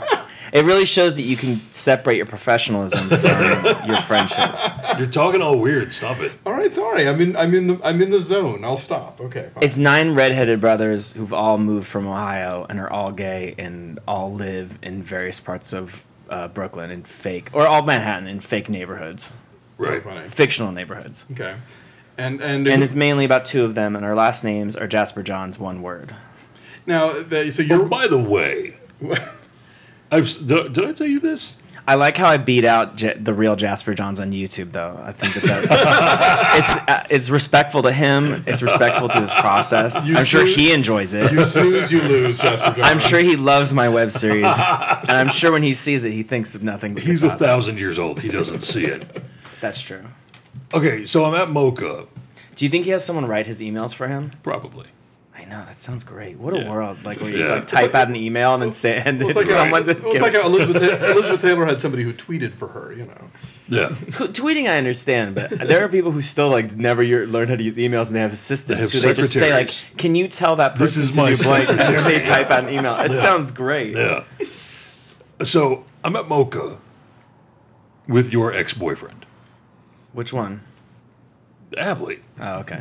It really shows that you can separate your professionalism from your friendships. You're talking all weird. Stop it. All right, sorry. I'm in the zone. I'll stop. Okay, fine. It's 9 redheaded brothers who've all moved from Ohio and are all gay and all live in various parts of Brooklyn in fake, or all Manhattan in fake neighborhoods, Right. Funny. fictional neighborhoods. Okay. And it's mainly about 2 of them, and our last names are Jasper Johns, one word. now, so Oh, you're by the way, did I tell you this? I like how I beat out the real Jasper Johns on YouTube, though. I think that's it's respectful to him. It's respectful to his process. I'm sure he enjoys it. you snooze, you lose, Jasper Johns. I'm sure he loves my web series, and I'm sure when he sees it, he thinks of nothing but He's good thoughts. 1,000 years old. He doesn't see it. That's true. Okay, so I'm at Mocha. Do you think he has someone write his emails for him? Probably. I know, that sounds great. What a Yeah. world! Like where you Yeah. like, type out an email and then send it to someone to It's like how Elizabeth Taylor had somebody who tweeted for her. Yeah. Tweeting, I understand, but there are people who still like never learn how to use emails and they have assistants They who have they just say like, secretaries. "Can you tell that This person is to my do blank?" And then they type out an email. It sounds great. Yeah. So I'm at Mocha with your ex-boyfriend, Which one? Abley. Oh, okay.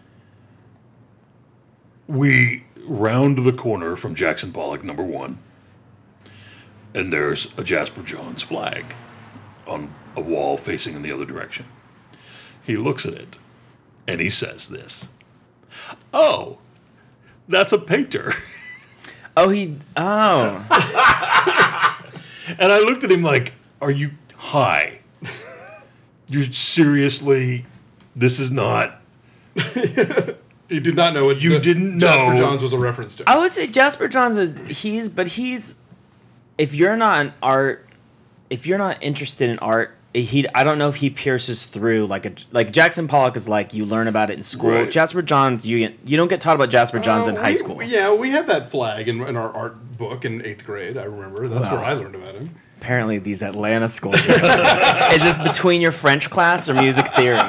We round the corner from Jackson Pollock number 1, and there's a Jasper Johns flag on a wall facing in the other direction. He looks at it, and he says this. Oh, that's a painter. Oh, And I looked at him like, are you high? You're seriously, this is not... You did not know what You didn't know. Jasper Johns was a reference to. I would say Jasper Johns is if you're not interested in art, I don't know if he pierces through like Jackson Pollock is like you learn about it in school. Right. Jasper Johns, you don't get taught about Jasper Johns in high school. We had that flag in our art book in 8th grade. I remember. That's where I learned about him. Apparently, these Atlanta school kids. Is this between your French class or music theory?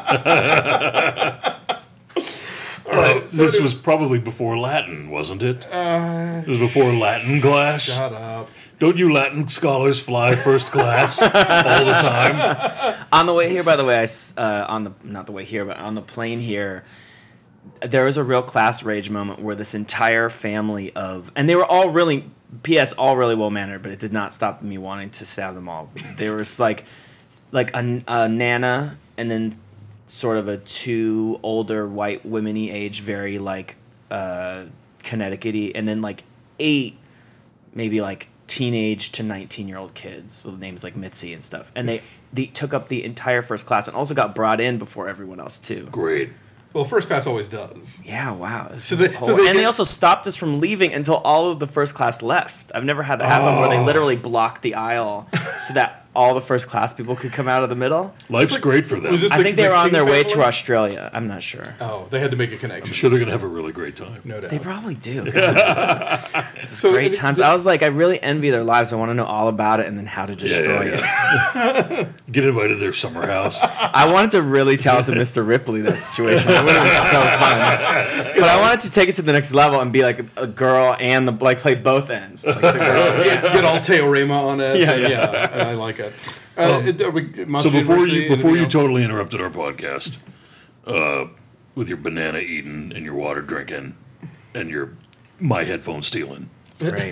This was probably before Latin, wasn't it? It was before Latin class. Shut up. Don't you Latin scholars fly first class all the time? On the way here, by the way, not the way here, but on the plane here, there was a real class rage moment where this entire family and they were all really, P.S., all really well mannered, but it did not stop me wanting to stab them all. There was like a Nana, and then sort of a 2 older white women-y age, very like Connecticut-y, and then like 8 maybe like teenage to 19-year-old kids with names like Mitzi and stuff. And they took up the entire first class and also got brought in before everyone else too. Great. Well, first class always does. Yeah, wow. They also stopped us from leaving until all of the first class left. I've never had that happen where they literally blocked the aisle so that all the first class people could come out of the middle. Life's great for them. was this I think they were on their way King to family? Australia. I'm not sure. Oh, they had to make a connection. I'm sure they're going to have a really great time. No doubt. They probably do. It's So great it- times. I was like, I really envy their lives. I want to know all about it and then how to destroy it. Get invited to their summer house. I wanted to really tell it to Mr. Ripley that situation. It would have been so fun. But I wanted to take it to the next level and be like a girl and play both ends. Like the girls. Get all teorema on it. Yeah, and, yeah. I like it. So before you totally interrupted our podcast with your banana eating and your water drinking and your my headphone stealing, It's great.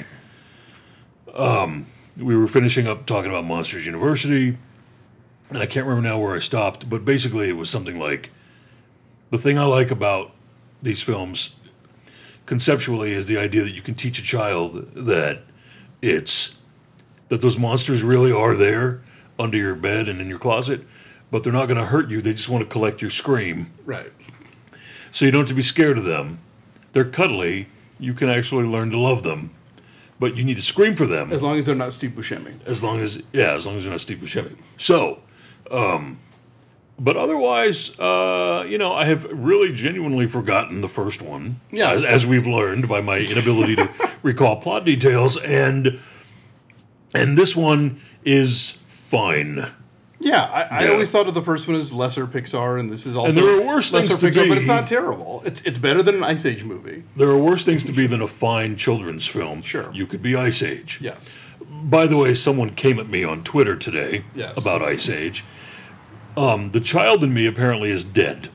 we were finishing up talking about Monsters University, and I can't remember now where I stopped, but basically it was something like, the thing I like about these films conceptually is the idea that you can teach a child that that those monsters really are there under your bed and in your closet, but they're not going to hurt you. They just want to collect your scream. Right. So you don't have to be scared of them. They're cuddly. You can actually learn to love them. But you need to scream for them. As long as they're not Steve Buscemi. As long as they're not Steve Buscemi. So, but otherwise, I have really genuinely forgotten the first one. Yeah. As we've learned by my inability to recall plot details, and this one is fine. Yeah, I Yeah. always thought of the first one as lesser Pixar, and this is also And there are worse lesser things to Pixar, be. but it's not terrible. It's better than an Ice Age movie. There are worse things to be than a fine children's film. Sure. You could be Ice Age. Yes. by the way, someone came at me on Twitter today Yes. about Ice Age. The child in me apparently is dead.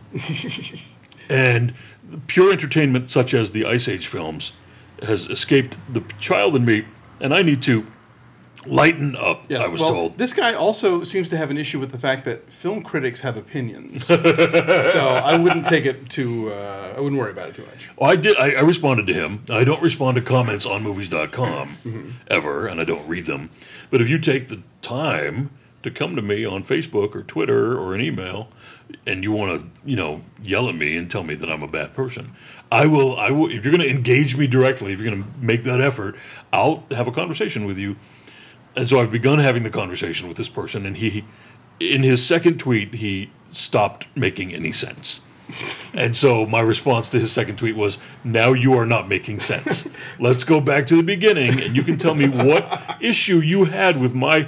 And pure entertainment such as the Ice Age films has escaped the child in me, and I need to lighten up, Yes, I was well, told. this guy also seems to have an issue with the fact that film critics have opinions. So I wouldn't take it too. I wouldn't worry about it too much. Well, I responded to him. I don't respond to comments on movies.com ever, and I don't read them. But if you take the time to come to me on Facebook or Twitter or an email, and you want to, yell at me and tell me that I'm a bad person, I will. If you're going to engage me directly, if you're going to make that effort, I'll have a conversation with you. And so I've begun having the conversation with this person, and he, in his second tweet, he stopped making any sense. And so my response to his second tweet was, now you are not making sense. Let's go back to the beginning, and you can tell me what issue you had with my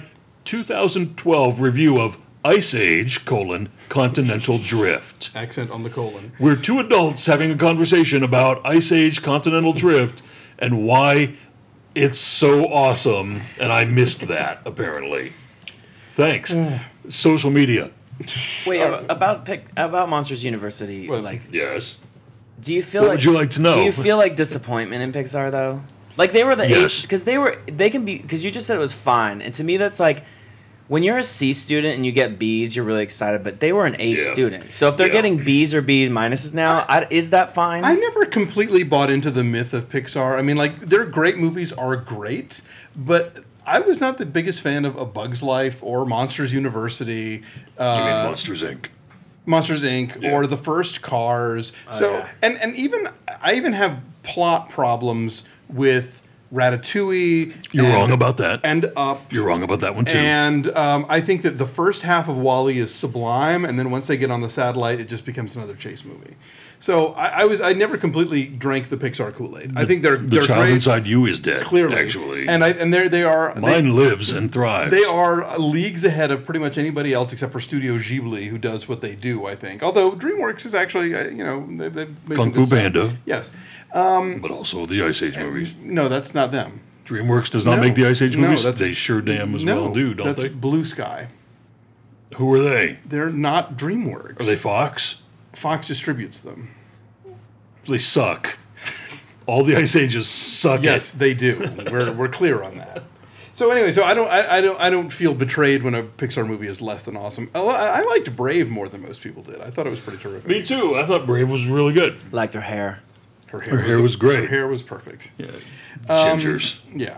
2012 review of Ice Age, Continental Drift. Accent on the colon. We're two adults having a conversation about Ice Age, Continental Drift, and why it's so awesome, and I missed that, apparently. Thanks. Social media. Wait, about Monsters University, Well, Yes. do you feel What like would you like to know? Do you feel like disappointment in Pixar though? Like they were the Yes. because you just said it was fine, and to me that's like when you're a C student and you get B's, you're really excited, but they were an A Yeah. student. So if they're Yeah. getting B's or B minuses now, is that fine? I never completely bought into the myth of Pixar. I mean, like, their great movies are great, but I was not the biggest fan of A Bug's Life or Monsters University. You mean Monsters, Inc.? Monsters Inc. Yeah. or the first Cars. So yeah. and even I even have plot problems with Ratatouille. You're wrong about that. And Up. You're wrong about that one, too. And I think that the first half of WALL-E is sublime, and then once they get on the satellite, it just becomes another chase movie. So I never completely drank the Pixar Kool-Aid. I think they're the child great, inside you is dead, clearly, actually. and they are Mine lives and thrives. they are leagues ahead of pretty much anybody else except for Studio Ghibli, who does what they do, I think. Although DreamWorks is actually, they've made Kung some Fu good stuff. Panda, Yes. but also the Ice Age movies. No, that's not them. DreamWorks does not No. make the Ice Age No, movies? that's- They sure damn as No, well do, don't that's they? Blue Sky. Who are they? They're not DreamWorks. Are they Fox? Fox distributes them. They suck. All the Ice Ages suck. Yes, they do. We're clear on that. So anyway, I don't feel betrayed when a Pixar movie is less than awesome. I liked Brave more than most people did. I thought it was pretty terrific. Me too. I thought Brave was really good. Liked her hair. Her hair was great. Her hair was perfect. Gingers. Yeah.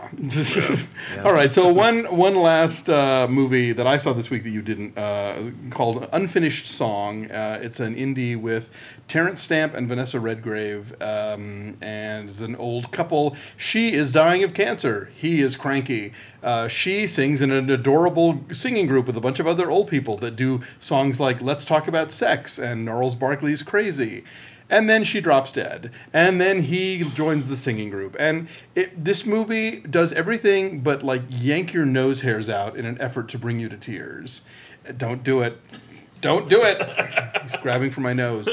All right. So one last movie that I saw this week that you didn't, called Unfinished Song. It's an indie with Terrence Stamp and Vanessa Redgrave, and it's an old couple. She is dying of cancer. He is cranky. She sings in an adorable singing group with a bunch of other old people that do songs like "Let's Talk About Sex" and Gnarls Barkley's "Crazy." And then she drops dead. And then he joins the singing group. And this movie does everything but, like, yank your nose hairs out in an effort to bring you to tears. Don't do it. Don't do it. He's grabbing for my nose.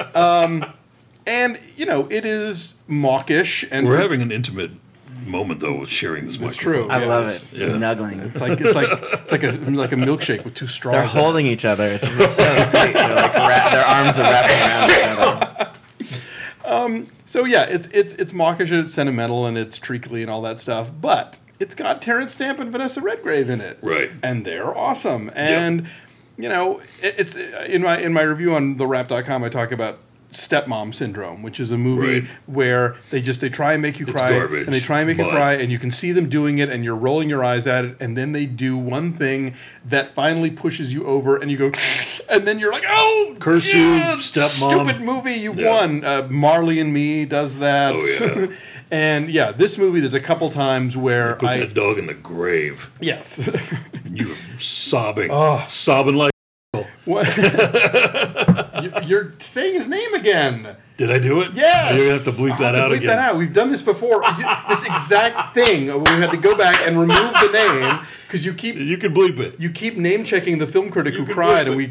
And, it is mawkish. And We're having an intimate moment, though, with sharing this microphone. true. I love it. Yes. Yeah. Snuggling. It's like a milkshake with two straws. They're in it. holding each other. It's so sweet. They're like their arms are wrapped around each other. So yeah, it's mawkish and it's sentimental and it's treacly and all that stuff, but it's got Terrence Stamp and Vanessa Redgrave in it, Right. And they're awesome. And it's in my review on TheWrap.com, I talk about Stepmom Syndrome, which is a movie Right. where they try and make you cry, garbage, and they try and make you but- cry, and you can see them doing it, and you're rolling your eyes at it, and then they do one thing that finally pushes you over, and you go, and then you're like, oh, Curse you, stepmom. stupid movie, you Yeah. won. Marley and Me does that. Oh, yeah. And yeah, this movie, there's a couple times where Put that dog in the grave. yes. And you were sobbing. Oh. Sobbing like. What? You're saying his name again. Did I do it? Yes. You're going to have to bleep that out bleep again. that out. We've done this before. This exact thing. We had to go back and remove the name because you keep You can bleep it. name checking the film critic who can cried, bleep and it. we keep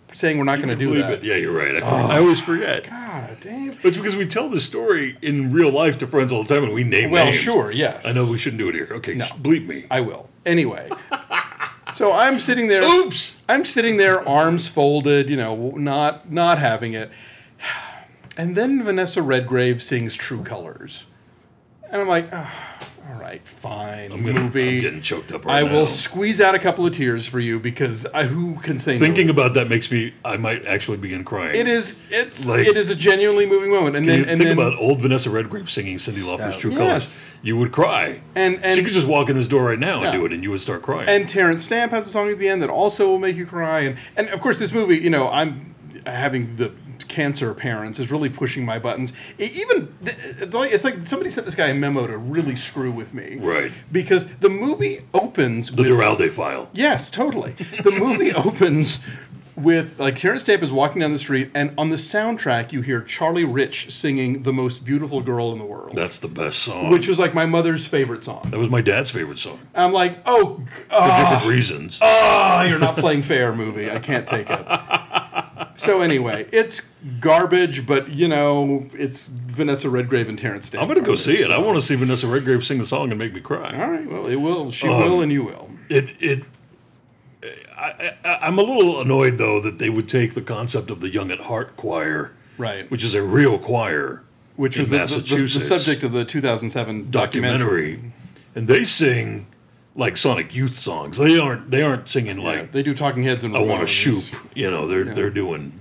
saying we're not going to do Believe that. it. Yeah, you're right. I always forget. God, Dave. But it's because we tell this story in real life to friends all the time, and we name Well, names. sure, yes. I know we shouldn't do it here. Okay, No. bleep me. I will. Anyway. So I'm sitting there. Oops! I'm sitting there, arms folded, not having it. And then Vanessa Redgrave sings True Colors. And I'm like, all right, fine, I'm movie. getting choked up right I now. will squeeze out a couple of tears for you because who can say no? Thinking about that makes me. I might actually begin crying. It is. Like- it is a genuinely moving moment. And Can then you think about old Vanessa Redgrave singing Cyndi Lauper's Stop. True Yes. Colors? You would cry. And she could just walk in this door right now and Yeah. do it, and you would start crying. And Terrence Stamp has a song at the end that also will make you cry. And of course, this movie, I'm having the cancer parents is really pushing my buttons. It's like somebody sent this guy a memo to really screw with me. Right. Because the movie opens the with... Duralde file. Yes, totally. The movie opens with, Terrence Stamp is walking down the street, and on the soundtrack, you hear Charlie Rich singing The Most Beautiful Girl in the World. That's the best song. Which was like my mother's favorite song. That was my dad's favorite song. I'm like, For different reasons. you're not playing fair, movie. I can't take it. So anyway, it's garbage, but it's Vanessa Redgrave and Terrence Stamp. I'm going to go see it. So- I want to see Vanessa Redgrave sing the song and make me cry. All right, well, it will. She will, and you will. I'm a little annoyed though that they would take the concept of the Young at Heart Choir, Right. which is a real choir, Which in was the Massachusetts subject of the 2007 documentary. and they sing like Sonic Youth songs. They aren't singing Yeah, like they do Talking Heads and I want to Ramones. shoot. They're doing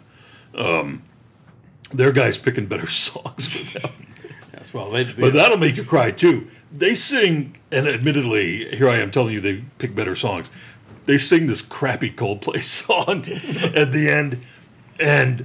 their guys picking better songs for them. Yes, well, But that'll make you cry too. They sing, and admittedly, here I am telling you they pick better songs. They sing this crappy Coldplay song at the end, and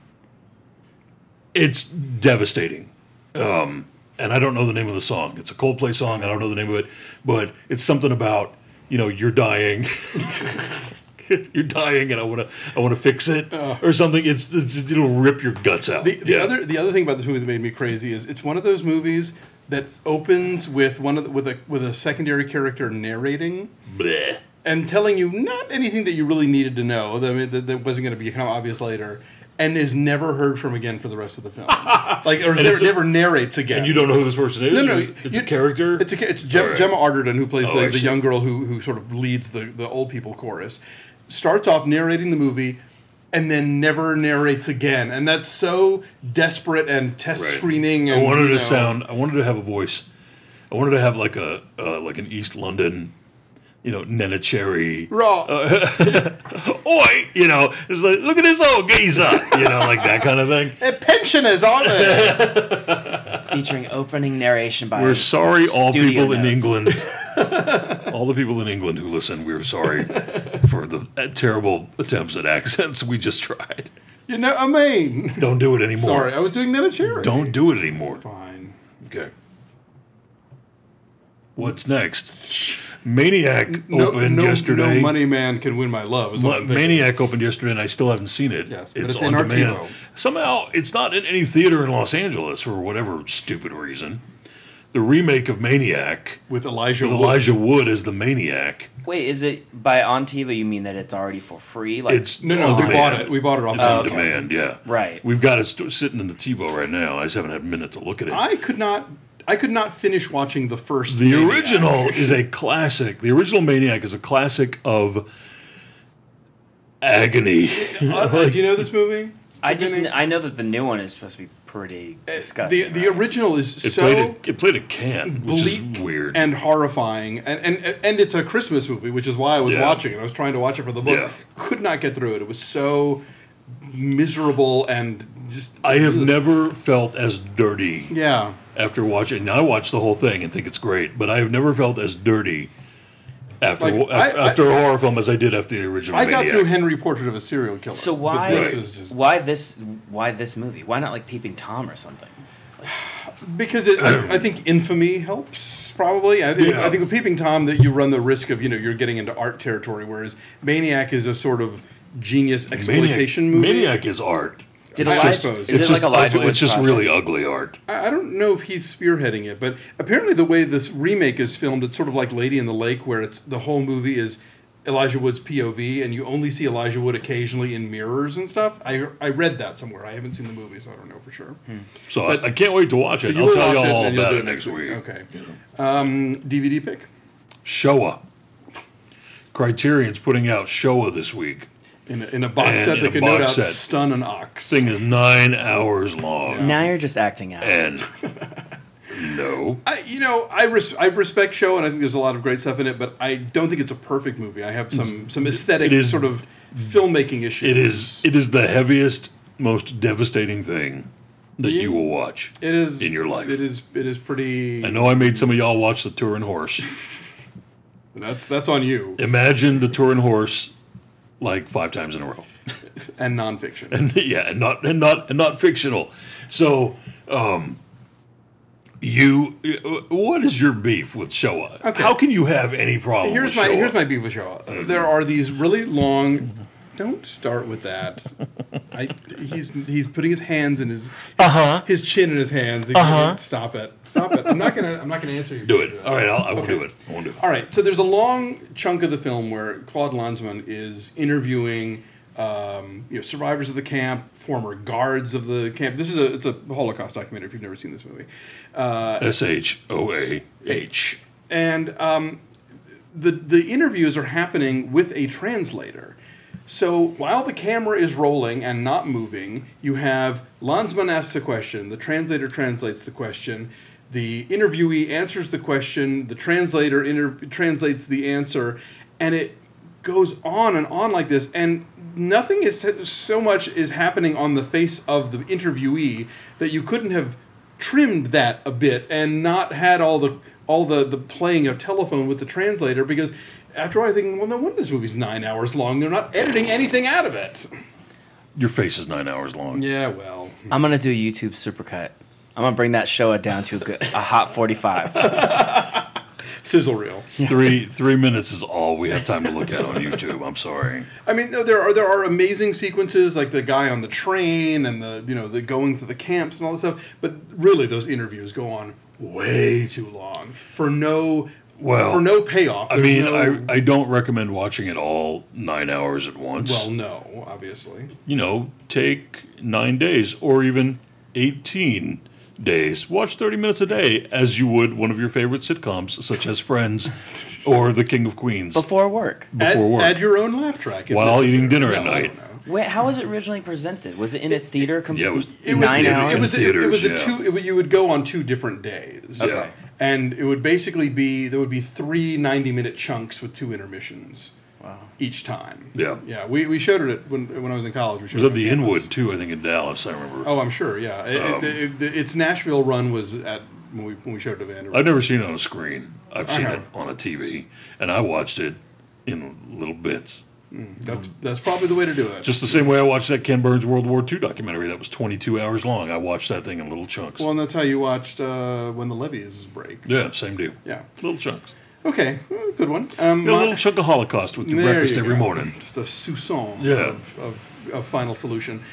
it's devastating. And I don't know the name of the song. It's a Coldplay song. I don't know the name of it, but it's something about you're dying. You're dying, and I want to fix it or something. It'll rip your guts out. The other thing about this movie that made me crazy is it's one of those movies that opens with with a secondary character narrating Bleh. and telling you not anything that you really needed to know that wasn't going to become obvious later, and is never heard from again for the rest of the film. Never narrates again. And you don't know who this person is? No, It's a character? It's Gemma Arterton, who plays Oh, I the see. young girl who sort of leads the old people chorus. Starts off narrating the movie and then never narrates again. And that's so desperate and test Right. screening. And, I wanted to have a voice. I wanted to have like an East London, Nena Cherry. Raw. Oi! It's like, look at this old geezer. Like that kind of thing. Pensioners, aren't they? Featuring opening narration by We're sorry, all Studio people in Notes. England. All the people in England who listen, we're sorry for the terrible attempts at accents we just tried. You know what I mean? Don't do it anymore. Sorry, I was doing Nena Cherry. Don't do it anymore. Fine. Okay. What's next? Maniac opened yesterday. No money man can win my love. Is what I'm thinking. Maniac opened yesterday, and I still haven't seen it. Yes, but it's in our demand. TiVo. Somehow, it's not in any theater in Los Angeles for whatever stupid reason. The remake of Maniac With Elijah with Wood. Elijah Wood as the Maniac. Wait, is it by on TiVo? You mean that it's already for free? Like It's No, on we demand. bought it. We bought it off It's on TiVo. demand. Yeah, Right. We've got it sitting in the TiVo right now. I just haven't had a minute to look at it. I could not finish watching the first. The Maniac. original is a classic. The original Maniac is a classic of agony. Do you know this movie? I know that the new one is supposed to be pretty disgusting. The right? original is It so played a can, which bleak is weird. and horrifying, and it's a Christmas movie, which is why I was Yeah. watching it. I was trying to watch it for the book. Yeah. Could not get through it. It was so miserable and just. I have ugh. never felt as dirty Yeah. after watching. Now I watched the whole thing and think it's great, but I have never felt as dirty after Like, after a horror film as I did after the original. I got Maniac. through Henry Portrait of a Serial Killer. So but why this is just why this movie? Why not like Peeping Tom or something? because I think infamy helps probably. I Yeah. think with Peeping Tom that you run the risk of you're getting into art territory, whereas Maniac is a sort of genius exploitation movie. Maniac is art. Did I Elijah? suppose. Is It's it like just Elijah? ugly, it's just Wood's really project? ugly art. I don't know if he's spearheading it, but apparently the way this remake is filmed, it's sort of like Lady in the Lake, where it's the whole movie is Elijah Wood's POV, and you only see Elijah Wood occasionally in mirrors and stuff. I read that somewhere. I haven't seen the movie, so I don't know for sure. So But- I can't wait to watch it. you I'll will tell you watch all and you'll about do it next week. Okay. You know. DVD pick? Showa. Criterion's putting out Showa this week. In a box And set in that a can no box doubt set. stun an ox. Thing is 9 hours long. Now you're just acting out. And no. I respect Show, and I think there's a lot of great stuff in it, but I don't think it's a perfect movie. I have some aesthetic It is- sort of filmmaking issues. It is the heaviest, most devastating thing that you will watch. It is in your life. It is pretty. I know I made some of y'all watch the Turin Horse. That's on you Imagine the Turin Horse like 5 times in a row. and nonfiction. And yeah, and not fictional. So, what is your beef with Showa? Okay. How can you have any problem Here's with Showa? here's my beef with Show. There are these really long. Don't start with that. He's putting his hands in his chin in his hands. Stop it. I'm not gonna answer you. Do it. All right, I won't do it. I won't do it. All right. So there's a long chunk of the film where Claude Lanzmann is interviewing survivors of the camp, former guards of the camp. It's a Holocaust documentary. If you've never seen this movie, SHOAH. and the interviews are happening with a translator. So while the camera is rolling and not moving, you have Lanzmann asks a question, the translator translates the question, the interviewee answers the question, the translator translates the answer, and it goes on and on like this, and nothing is so much is happening on the face of the interviewee that you couldn't have trimmed that a bit and not had all the playing of telephone with the translator, because after all, I think, well, no wonder this movie's 9 hours long. They're not editing anything out of it. Your face is 9 hours long. Yeah, well. I'm gonna do YouTube supercut. I'm gonna bring that show down to a hot 45. Sizzle reel. 3 minutes is all we have time to look at on YouTube. I'm sorry. I mean, there are amazing sequences, like the guy on the train and the going to the camps and all this stuff. But really, those interviews go on way too long for no payoff. I There's mean, no- I don't recommend watching it all 9 hours at once. Well, no, obviously. Take 9 days or even 18 days. Watch 30 minutes a day as you would one of your favorite sitcoms, such as Friends or The King of Queens. Before work. Before work. Add your own laugh track if While eating necessary. dinner at Well, I night. don't know. Wait, how was it originally presented? Was it in a theater? Yeah, it was- It was 9 in- hours. It was theaters, a yeah. you would go on 2 different days. Okay. And it would basically be, there would be 3 90-minute chunks with 2 intermissions. Wow. Each time. Yeah. Yeah, we showed it when I was in college. We showed It was at on the campus. Inwood, too, I think, in Dallas, I remember. Oh, I'm sure, yeah. Its Nashville run was at when we showed it at Vanderbilt. I've never seen it on a screen. I've I seen have. it on a TV, and I watched it in little bits. That's probably the way to do it. Just the same way I watched that Ken Burns World War II documentary that was 22 hours long. I watched that thing in little chunks. Well, and that's how you watched When the Levees Break. Yeah, same deal. Yeah. Little chunks. Okay, good one. A little chunk of Holocaust with your There breakfast you every go. morning. Just a soupçon Yeah. of Final Solution.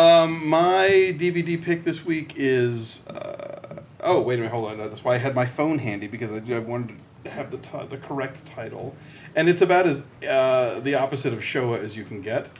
My DVD pick this week is. Oh, wait a minute, hold on. That's why I had my phone handy, because I wanted to have the correct title. And it's about as the opposite of Showa as you can get.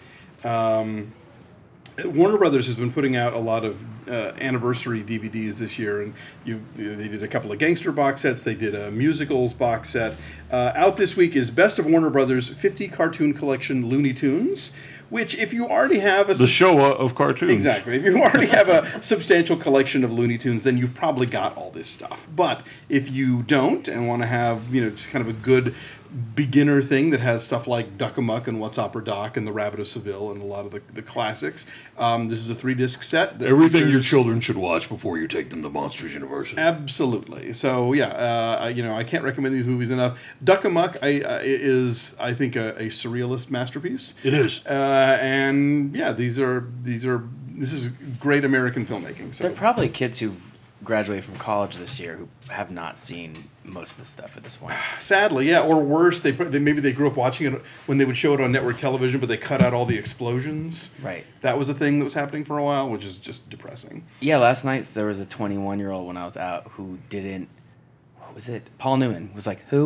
Warner Brothers has been putting out a lot of anniversary DVDs this year, and they did a couple of gangster box sets. They did a musicals box set. Out this week is Best of Warner Brothers 50 Cartoon Collection Looney Tunes, which if you already have a The Showa of cartoons. Exactly. If you already have a substantial collection of Looney Tunes, then you've probably got all this stuff. But if you don't and want to have, just kind of a good beginner thing that has stuff like Duck Amuck and What's Opera Doc and The Rabbit of Seville and a lot of the classics, this is a 3-disc set. That Everything your features- children should watch before you take them to Monsters University. Absolutely. So yeah, I can't recommend these movies enough. Duck Amuck is I think a surrealist masterpiece. It is. And yeah, this is great American filmmaking. So There are probably kids who've graduated from college this year who have not seen most of this stuff at this point. sadly, yeah, or worse, maybe they grew up watching it when they would show it on network television, but they cut out all the explosions. Right. That was a thing that was happening for a while, which is just depressing. Yeah, last night there was a 21-year-old when I was out who didn't. What was it? Paul Newman was like, "Who?"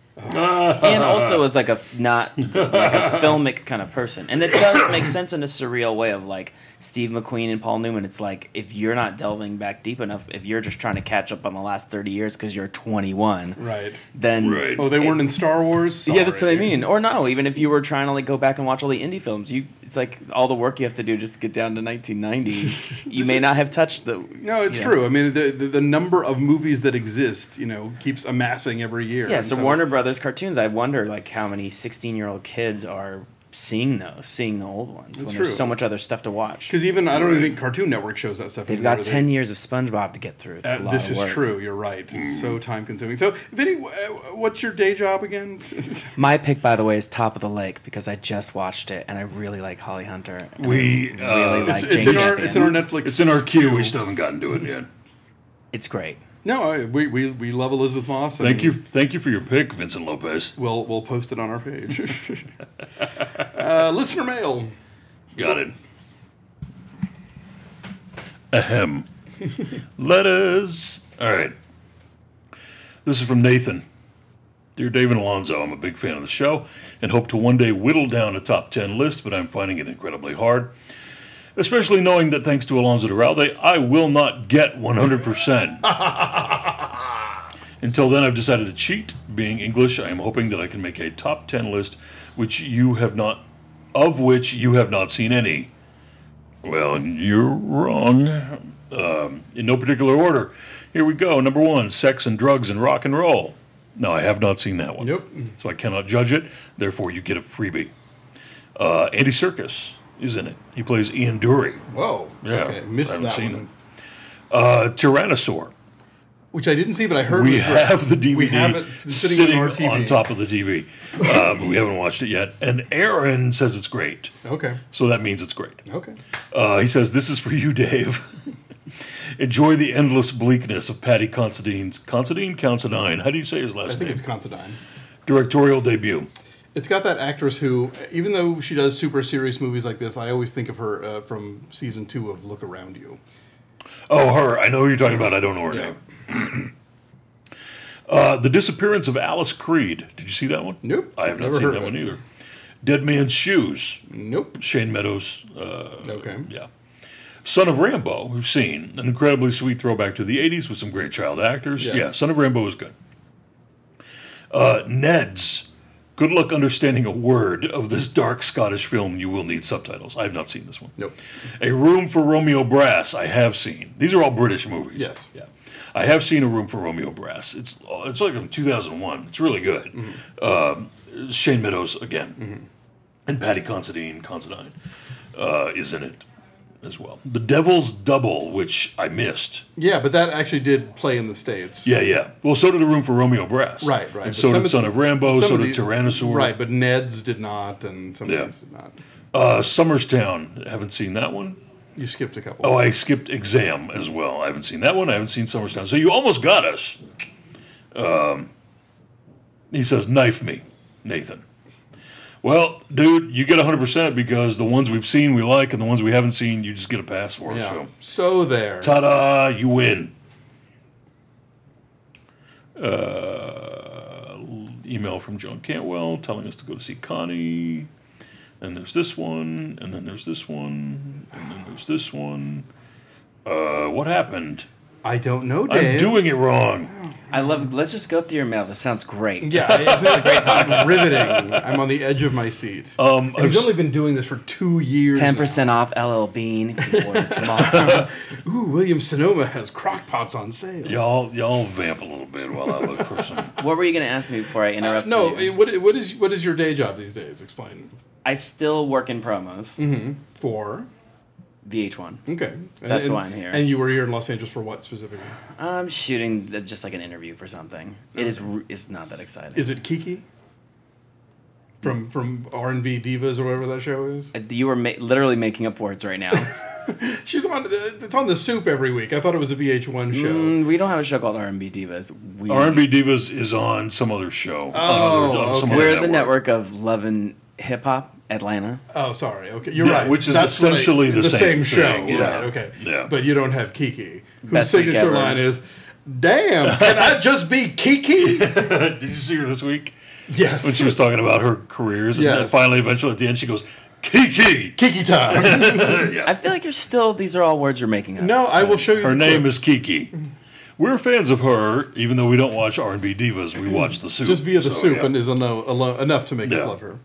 and also is like a filmic kind of person, and it does make sense in a surreal way of like Steve McQueen and Paul Newman. It's like if you're not delving back deep enough, if you're just trying to catch up on the last 30 years because you're 21, Right. then Right. Oh, they weren't in Star Wars? yeah, that's what I Sorry. mean. Or no, even if you were trying to like go back and watch all the indie films, it's like all the work you have to do just to get down to 1990. You may not have touched the. No, it's true. I mean, the number of movies that exist, keeps amassing every year. Yeah, And so Warner Brothers cartoons. I wonder like how many 16-year-old kids are seeing the old ones when That's there's true. so much other stuff to watch. Because even I don't even think Cartoon Network shows that stuff. They've anymore, got do they? 10 years of SpongeBob to get through. It's a lot This of is work. true. You're right. It's so time consuming. So, Vinny, what's your day job again? My pick, by the way, is Top of the Lake because I just watched it and I really like Holly Hunter. And We, I really like it's Jane in our Campion. Netflix. It's in our queue. We still haven't gotten to it yet. It's great. No, we love Elizabeth Moss. Thank you for your pick, Vincent Lopez. We'll post it on our page. Listener mail. Got it. Ahem. Letters. All right. This is from Nathan. Dear Dave and Alonzo, I'm a big fan of the show and hope to one day whittle down a top 10 list, but I'm finding it incredibly hard. Especially knowing that thanks to Alonzo Duralde, I will not get 100%. Until then, I've decided to cheat. Being English, I am hoping that I can make a top 10 list which you have not seen any. Well, you're wrong. In no particular order. Here we go. Number 1, Sex and Drugs and Rock and Roll. No, I have not seen that one. Nope. So I cannot judge it. Therefore, you get a freebie. Andy Serkis is in it. He plays Ian Dury. Whoa. Yeah, Okay, missed I haven't that seen one. Tyrannosaur. Which I didn't see, but I heard We was great. have the DVD We have it sitting on our TV. on top of the TV, but we haven't watched it yet. And Aaron says it's great, Okay. so that means it's great. Okay. He says, this is for you, Dave. Enjoy the endless bleakness of Paddy Considine. How do you say his last I think name? it's Considine. Directorial debut. It's got that actress who, even though she does super serious movies like this, I always think of her from season 2 of Look Around You. Oh, her. I know who you're talking about. I don't know her Yeah. name. The Disappearance of Alice Creed. Did you see that one? Nope. I have not Never seen heard that of one it. either. Dead Man's Shoes. Nope. Shane Meadows. Okay. Yeah. Son of Rambo, we've seen. An incredibly sweet throwback to the 80s with some great child actors. Yes. Yeah, Son of Rambo is good. Ned's. Good luck understanding a word of this dark Scottish film. You will need subtitles. I have not seen this one. Nope. A Room for Romeo Brass, I have seen. These are all British movies. Yes. Yeah. I have seen A Room for Romeo Brass. It's like from 2001. It's really good. Shane Meadows again. And Paddy Considine is in it as well. The Devil's Double, which I missed. Yeah, but that actually did play in the States. Yeah. Well, so did A Room for Romeo Brass. Right. And But so some did Son of Rambo, some so of did Tyrannosaur. Right, but Ned's did not, and some Yeah. of these did not. Summerstown, haven't seen that one. You skipped a couple. Oh, I skipped Exam as well. I haven't seen that one. I haven't seen Summerstown. So you almost got us. He says, knife me, Nathan. Well, dude, you get 100% because the ones we've seen we like, and the ones we haven't seen, you just get a pass for. Yeah. So, So there. ta-da, you win. Email from John Cantwell telling us to go to see Connie. And there's this one, and then there's this one, and then there's this one. What happened? I don't know, Dave. I'm doing it wrong. Let's just go through your mail. This sounds great. Yeah, it's a great podcast. Riveting. I'm on the edge of my seat. And he's only been doing this for 2 years. 10% off LL Bean if you order tomorrow. now. Ooh, Williams Sonoma has crock pots on sale. Y'all vamp a little bit while I look for some. What were you going to ask me before I interrupt No, you? what is your day job these days? Explain. I still work in promos. For? VH1. Okay. That's why I'm here. And you were here in Los Angeles for what specifically? I'm shooting just like an interview for something. It's not that exciting. Is it Kiki? From R&B Divas or whatever that show is? You were literally making up words right now. She's on. It's on the Soup every week. I thought it was a VH1 show. We don't have a show called R&B Divas. R&B Divas is on some other show. okay. We're the network of Love and Hip Hop Atlanta. Oh, sorry. Okay, you're Yeah, right. which is That's essentially right. the same show. thing, yeah. Right. Okay. Yeah. But you don't have Kiki, whose Best week signature ever. line is, Damn, can I just be Kiki? Did you see her this week? Yes. When she was talking about her careers, and then Yes. finally, eventually, at the end, she goes, Kiki! Kiki time. I feel like these are all words you're making up. No, I will show you Her the name clips. is Kiki. We're fans of her, even though we don't watch R&B divas. We watch The Soup. Just via the So, soup yeah. and is enough to make us Yeah. love her.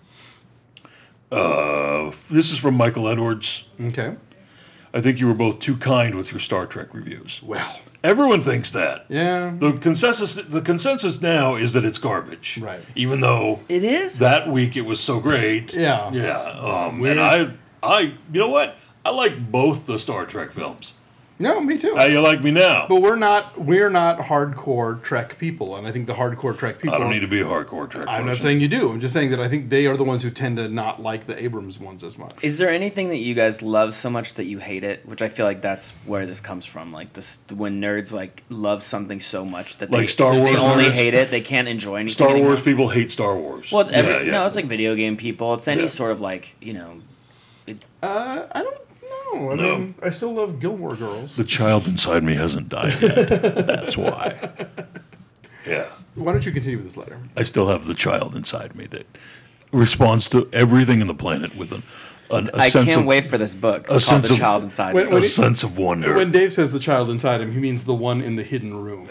This is from Michael Edwards. Okay. I think you were both too kind with your Star Trek reviews. Well, Everyone thinks that. yeah. The consensus now is that it's garbage. Right. Even though It is? that week it was so great. Yeah. Yeah. Weird. And I, you know what? I like both the Star Trek films. No, me too. How you like me now? But we're not hardcore Trek people, and I think the hardcore Trek people. I don't need to be a hardcore Trek I'm not person. saying you do. I'm just saying that I think they are the ones who tend to not like the Abrams ones as much. Is there anything that you guys love so much that you hate it? Which I feel like that's where this comes from. Like this, when nerds like love something so much that Like they, Star they Wars only nerds? hate it. They can't enjoy anything. Star anymore. Wars people hate Star Wars. Well, it's every Yeah. no, it's like video game people. It's any Yeah. sort of like I don't know. I No. mean, I still love Gilmore Girls. The child inside me hasn't died yet. That's why. Yeah. Why don't you continue with this letter? I still have the child inside me that responds to everything in the planet with a I sense can't of wait for this book a called sense The of- Child Inside When- Me. a sense of wonder. When Dave says the child inside him, he means the one in the hidden room.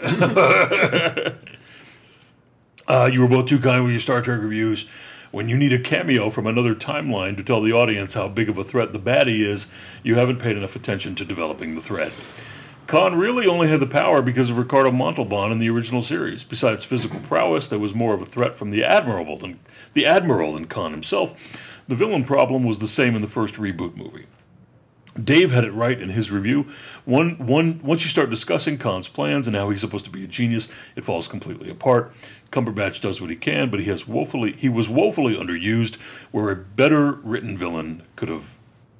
You were both too kind with your Star Trek reviews. When you need a cameo from another timeline to tell the audience how big of a threat the baddie is, you haven't paid enough attention to developing the threat. Khan really only had the power because of Ricardo Montalban in the original series. Besides physical prowess, there was more of a threat from the Admiral than Khan himself. The villain problem was the same in the first reboot movie. Dave had it right in his review. Once you start discussing Khan's plans and how he's supposed to be a genius, it falls completely apart. Cumberbatch does what he can, but he was woefully underused, where a better written villain could have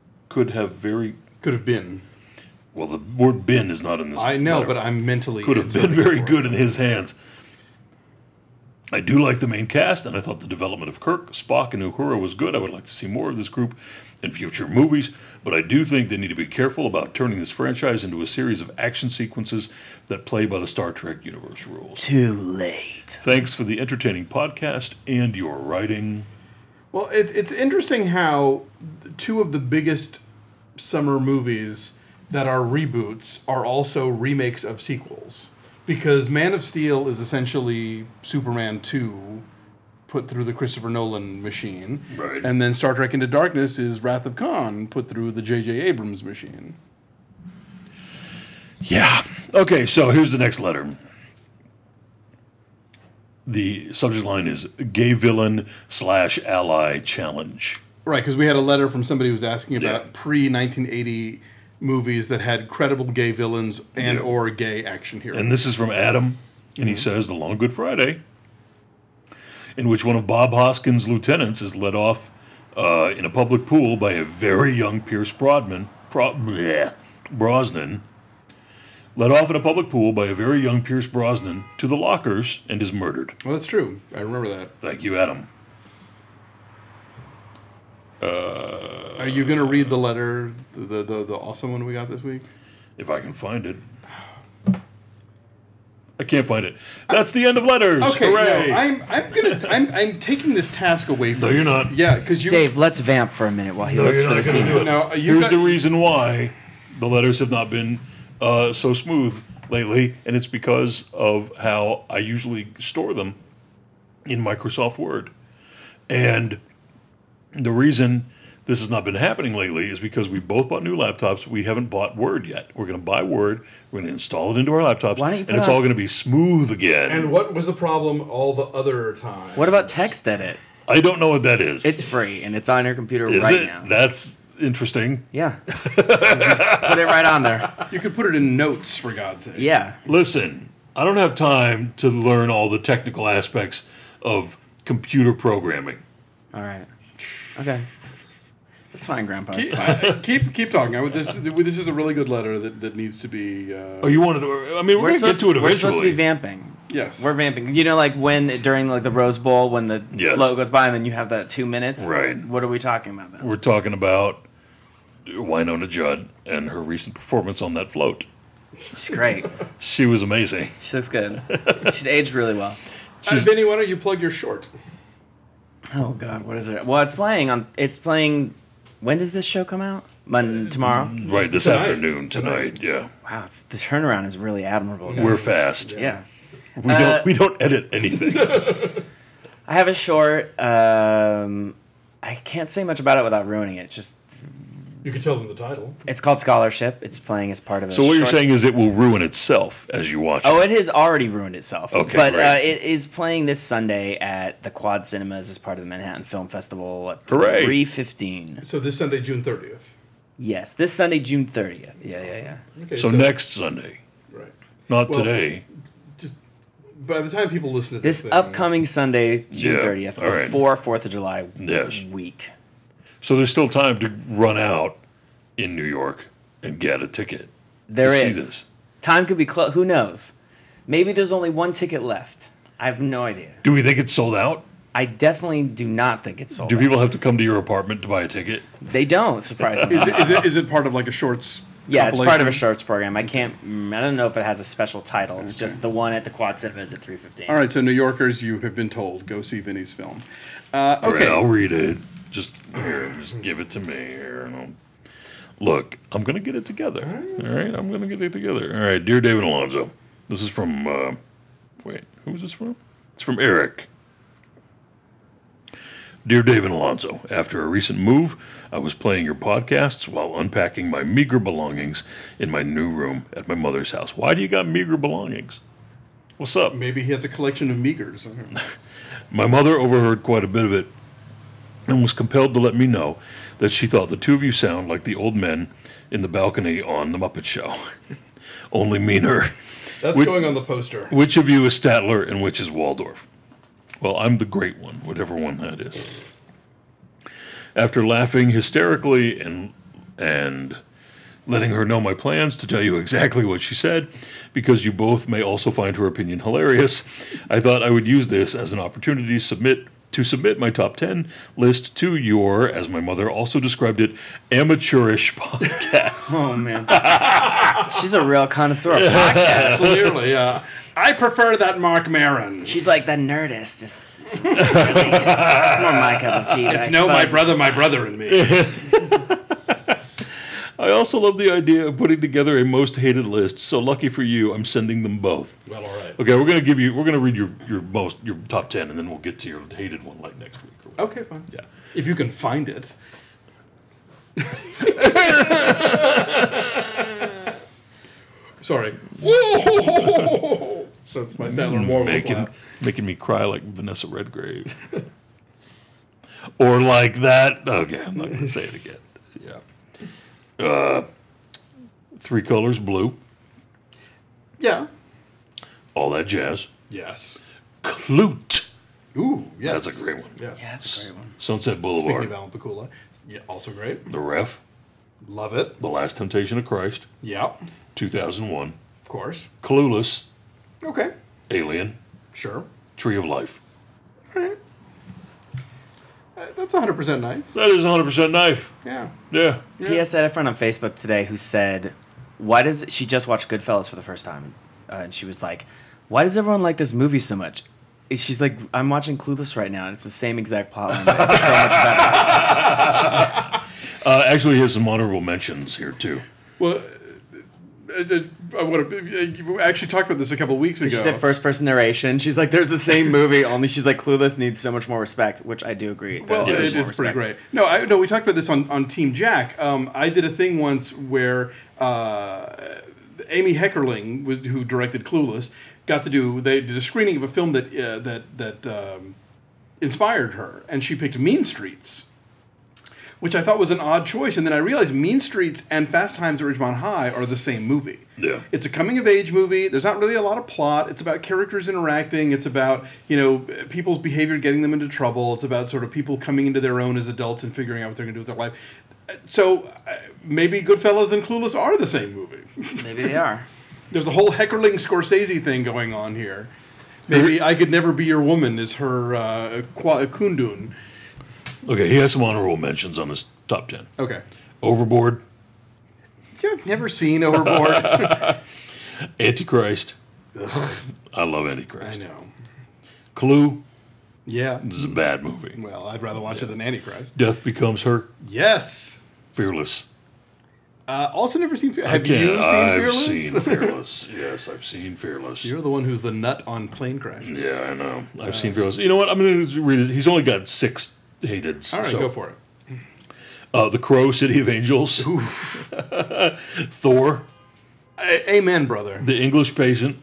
been. well, the word "been" is not in this. I know, letter. but I'm mentally. Could have been inserting very it for good it. in his hands. I do like the main cast, and I thought the development of Kirk, Spock, and Uhura was good. I would like to see more of this group in future movies, but I do think they need to be careful about turning this franchise into a series of action sequences that play by the Star Trek universe rules. Too late. Thanks for the entertaining podcast and your writing. Well, it's interesting how two of the biggest summer movies that are reboots are also remakes of sequels. Because Man of Steel is essentially Superman 2 put through the Christopher Nolan machine. Right. And then Star Trek Into Darkness is Wrath of Khan put through the J.J. Abrams machine. Yeah. Okay, so here's the next letter. The subject line is Gay Villain / Ally Challenge. Right, because we had a letter from somebody who was asking about Yeah. pre-1980 movies that had credible gay villains and Yeah. or gay action heroes. And this is from Adam, and he says, The Long Good Friday, in which one of Bob Hoskins' lieutenants is led off in a public pool by a very young Pierce Brosnan, led off in a public pool by a very young Pierce Brosnan to the lockers and is murdered. Well, that's true. I remember that. Thank you, Adam. Are you going to read the letter, the awesome one we got this week? If I can find it. I can't find it. That's the end of letters. Okay, Hooray. no, I'm taking this task away from No, you're not. Yeah, because you. Dave, let's vamp for a minute while he No, looks you're for not the gonna scene. do it. No, you Here's got- the reason why the letters have not been so smooth lately, and it's because of how I usually store them in Microsoft Word. And the reason this has not been happening lately is because we both bought new laptops. We haven't bought Word yet. We're going to buy Word. We're going to install it into our laptops, Why don't you and put it's on- all going to be smooth again. And what was the problem all the other time? What about Text Edit? I don't know what that is. It's free and it's on your computer Is right it? now. That's interesting. Yeah. Just put it right on there. You could put it in notes, for God's sake. Yeah. Listen, I don't have time to learn all the technical aspects of computer programming. All right. Okay. That's fine, Grandpa. It's fine. Keep talking. This is a really good letter that needs to be. Oh, you wanted to? I mean, we're going to get to it We're supposed to be eventually. vamping. Yes. We're vamping. You know, like when during like the Rose Bowl when the Yes. float goes by and then you have that 2 minutes. Right. What are we talking about then? We're talking about Winona Judd and her recent performance on that float. She's great. She was amazing. She looks good. She's aged really well. Vinny, why don't you plug your short? Oh God, what is it? Well, it's playing on. It's playing. When does this show come out? Tomorrow. Right, this Tonight. afternoon, tonight. Yeah, Wow, the turnaround is really admirable. Guys. we're fast. Yeah. We don't edit anything. I have a short. I can't say much about it without ruining it. It's just You can tell them the title. it's called Scholarship. It's playing as part of a. So what you're short saying is it will ruin itself as you watch Oh, it. it has already ruined itself. Okay, but great. it is playing this Sunday at the Quad Cinemas as part of the Manhattan Film Festival at Hooray. 3:15. So this Sunday, June 30th. Yes, this Sunday, June 30th. Yeah. Okay, So next Sunday, Right. not Well, today. By the time people listen to This thing, upcoming Sunday, June Yeah, 30th, all right. before 4th of July Yes. week. So there's still time to run out in New York and get a ticket. There to see is. this. Time could be close. Who knows? Maybe there's only one ticket left. I have no idea. Do we think it's sold out? I definitely do not think it's sold Do out. people have to come to your apartment to buy a ticket? They don't, surprisingly. Is it part of like a shorts? Yeah, it's part of a compilation? shorts program. I don't know if it has a special title. It's just the one at the Quad Cinemas at 3:15. All right, so New Yorkers, you have been told, go see Vinny's film. All right, Okay. I'll read it. Just give it to me here. And look, I'm gonna get it together. All right, I'm gonna get it together. All right, dear David Alonso, this is from. Wait, who is this from? It's from Eric. Dear David Alonso, after a recent move, I was playing your podcasts while unpacking my meager belongings in my new room at my mother's house. Why do you got meager belongings? What's up? Maybe he has a collection of meagers. My mother overheard quite a bit of it and was compelled to let me know that she thought the two of you sound like the old men in the balcony on The Muppet Show. Only meaner. that's Which- going on the poster. Which of you is Statler and which is Waldorf? Well, I'm the great one, whatever one that is. After laughing hysterically and letting her know my plans to tell you exactly what she said, because you both may also find her opinion hilarious, I thought I would use this as an opportunity to submit my top 10 list to your, as my mother also described it, amateurish podcast. Oh, man. She's a real connoisseur of podcasts. Clearly, yeah. I prefer that Mark Maron. She's like, the Nerdist. It's really, it's more my cup of tea. but It's I no, my suppose brother, my brother, and me. I also love the idea of putting together a most hated list, so lucky for you, I'm sending them both. Well, all right. Okay, we're gonna read your top 10, and then we'll get to your hated one like next week. Or whatever. Okay, fine. Yeah. If you can find it. Sorry. That's my Statler Moore Making me cry like Vanessa Redgrave. Or like that. Okay, I'm not gonna say it again. Yeah. Three Colors Blue. Yeah. All That Jazz. Yes. Clute. Ooh, yes. That's a great one. Yes. Yeah, that's a great one. Sunset Speaking Boulevard. of Alan Pakula. Yeah, also great. The Ref. Love it. The Last Temptation of Christ. Yeah. 2001. Of course. Clueless. Okay. Alien. Sure. Tree of Life. All right. That's 100% nice. That is 100% knife. Yeah. Yeah. P.S. I had a friend on Facebook today who said, "Why does she just watched Goodfellas for the first time?" And she was like, "Why does everyone like this movie so much?" She's like, "I'm watching Clueless right now, and it's the same exact plot line, but it's so much better." Actually, he has some honorable mentions here, too. Well, I want to. You actually talked about this a couple weeks ago. She said first person narration. She's like, "There's the same movie, only she's like Clueless needs so much more respect,ch I do agree. It Well, does need more it's pretty respect. great. No, we talked about this on Team Jack. I did a thing once where Amy Heckerling, who directed Clueless, they did a screening of a film that inspired her, and she picked Mean Streets, which I thought was an odd choice. And then I realized Mean Streets and Fast Times at Ridgemont High are the same movie. Yeah. It's a coming-of-age movie. There's not really a lot of plot. It's about characters interacting. It's about, people's behavior getting them into trouble. It's about sort of people coming into their own as adults and figuring out what they're going to do with their life. So maybe Goodfellas and Clueless are the same movie. Maybe they are. There's a whole Heckerling Scorsese thing going on here. Maybe I Could Never Be Your Woman is her kundun. Okay, he has some honorable mentions on his top 10. Okay. Overboard. I've never seen Overboard. Antichrist. I love Antichrist. I know. Clue. Yeah. This is a bad movie. Well, I'd rather watch it than Antichrist. Death Becomes Her. Yes. Fearless. Also never seen Fearless. Have you seen Fearless? I've seen Fearless. Yes, I've seen Fearless. You're the one who's the nut on plane crashes. Yeah, I know. I've seen Fearless. You know what? I'm going to read it. He's only got 6 hated. All right, go for it. The Crow, City of Angels. Thor. Amen, brother. The English Patient.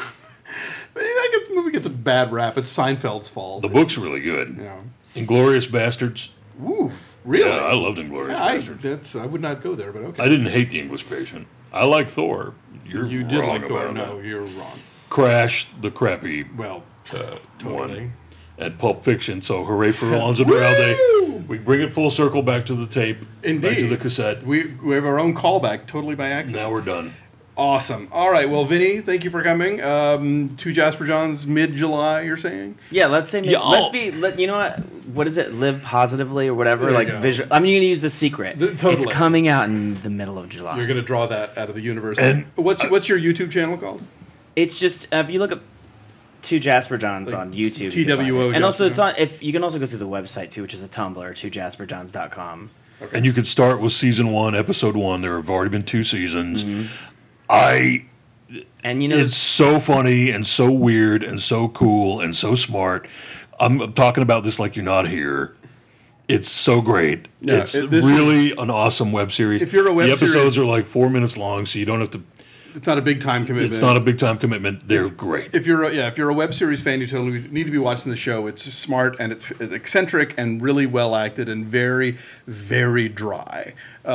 That movie gets a bad rap. It's Seinfeld's fault. The book's really good. Yeah. Inglorious Bastards. Ooh, really? Yeah, I loved Inglorious Bastards. I would not go there, but okay. I didn't hate The English Patient. I like Thor. You did wrong like Thor. about No, that. you're wrong. Crash, the crappy Well, totally. one. And Pulp Fiction. So hooray for Alonzo Duralde. We bring it full circle back to the tape. Indeed. Back to the cassette. We have our own callback, totally by accident. Now we're done. Awesome. All right. Well, Vinny, thank you for coming. To Jasper Johns, mid-July, you're saying? Yeah, let's say Yeah, you know what? What is it? Live positively or whatever. There you Like go. visual. I'm going to use The Secret. Totally. It's coming out in the middle of July. You're going to draw that out of the universe. And- what's your YouTube channel called? It's just if you look up Two Jasper Johns on YouTube, you can find TWO it. And also Jasper it's on. If you can also go through the website too, which is a Tumblr, twojasperjohns.com. And you could start with season 1, episode 1. There have already been 2 seasons. Mm-hmm. And you know, It's so funny and so weird and so cool and so smart. I'm talking about this like you're not here. It's so great. Yeah, it's this really an awesome web series. If you're a web the episodes series- are like 4 minutes long, so you don't have to. It's not a big time commitment. It's not a big time commitment. They're great. If you're a web series fan, you totally need to be watching the show. It's smart and it's eccentric and really well acted and very, very dry.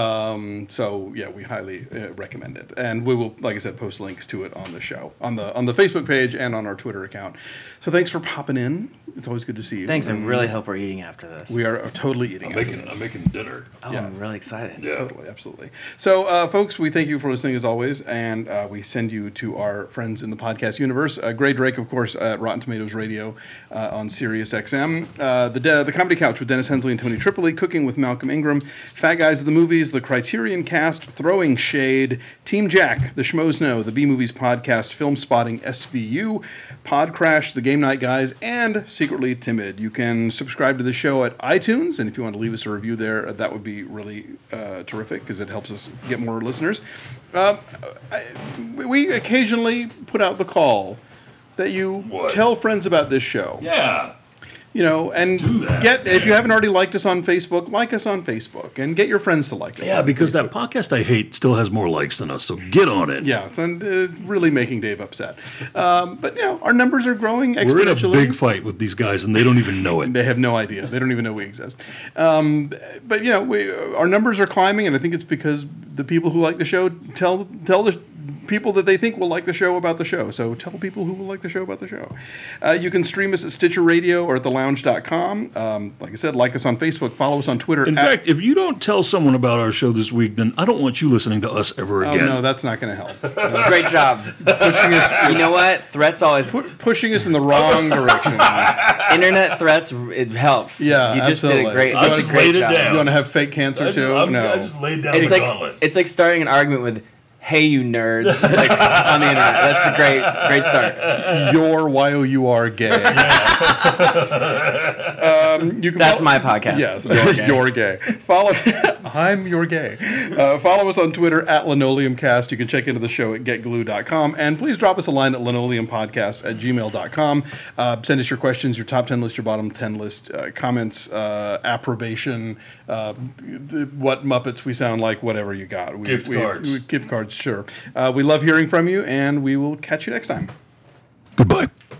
So yeah, we highly recommend it, and we will, like I said, post links to it on the show on the Facebook page and on our Twitter account. So thanks for popping in. It's always good to see you. thanks. I And really hope we're eating after this. we are totally eating. I'm making dinner. yeah. I'm really excited. Yeah. Totally, absolutely. So, folks, we thank you for listening as always, and we send you to our friends in the podcast universe. Gray Drake, of course, at Rotten Tomatoes Radio on Sirius XM. The Comedy Couch with Dennis Hensley and Tony Tripoli, Cooking with Malcolm Ingram, Fat Guys of the Movies, The Criterion Cast, Throwing Shade, Team Jack, The Schmoes Know, The B-Movies Podcast, Film Spotting SVU, Pod Crash, The Game Night Guys, and Secretly Timid. You can subscribe to the show at iTunes, and if you want to leave us a review there, that would be really terrific because it helps us get more listeners. We occasionally put out the call that you What? tell friends about this show. Yeah. You know, and that, if you haven't already liked us on Facebook, like us on Facebook, and get your friends to like us. Yeah, on because Facebook. that podcast I hate still has more likes than us, so get on it. Yeah, it's really making Dave upset. But, our numbers are growing We're in a exponentially. big fight with these guys, and they don't even know it. They have no idea. They don't even know we exist. But, our numbers are climbing, and I think it's because the people who like the show tell the people that they think will like the show about the show. So tell people who will like the show about the show. You can stream us at Stitcher Radio or at thelounge.com. Like I said, like us on Facebook, follow us on Twitter. In fact, if you don't tell someone about our show this week, then I don't want you listening to us ever Oh, again. no, that's not going to help. Great job. pushing us, You know what? Threats always. pushing us in the wrong direction. Internet threats. It helps. Yeah, you just did absolutely. a great. I That's just a great laid it job. down. You want to have fake cancer too? No. I just laid down It's the like gauntlet. it's like starting an argument with "Hey, you nerds!" like, on the internet. That's a great start. You're Y-O-U-R gay. You can That's follow- my podcast. Yes, You're Gay. you're gay. Follow. I'm your gay. Follow us on Twitter at LinoleumCast. You can check into the show at getglue.com. And please drop us a line at linoleumpodcast@gmail.com. Send us your questions, your top 10 list, your bottom 10 list, comments, approbation, what Muppets we sound like, whatever you got. Gift cards. Gift cards, sure. We love hearing from you, and we will catch you next time. Goodbye.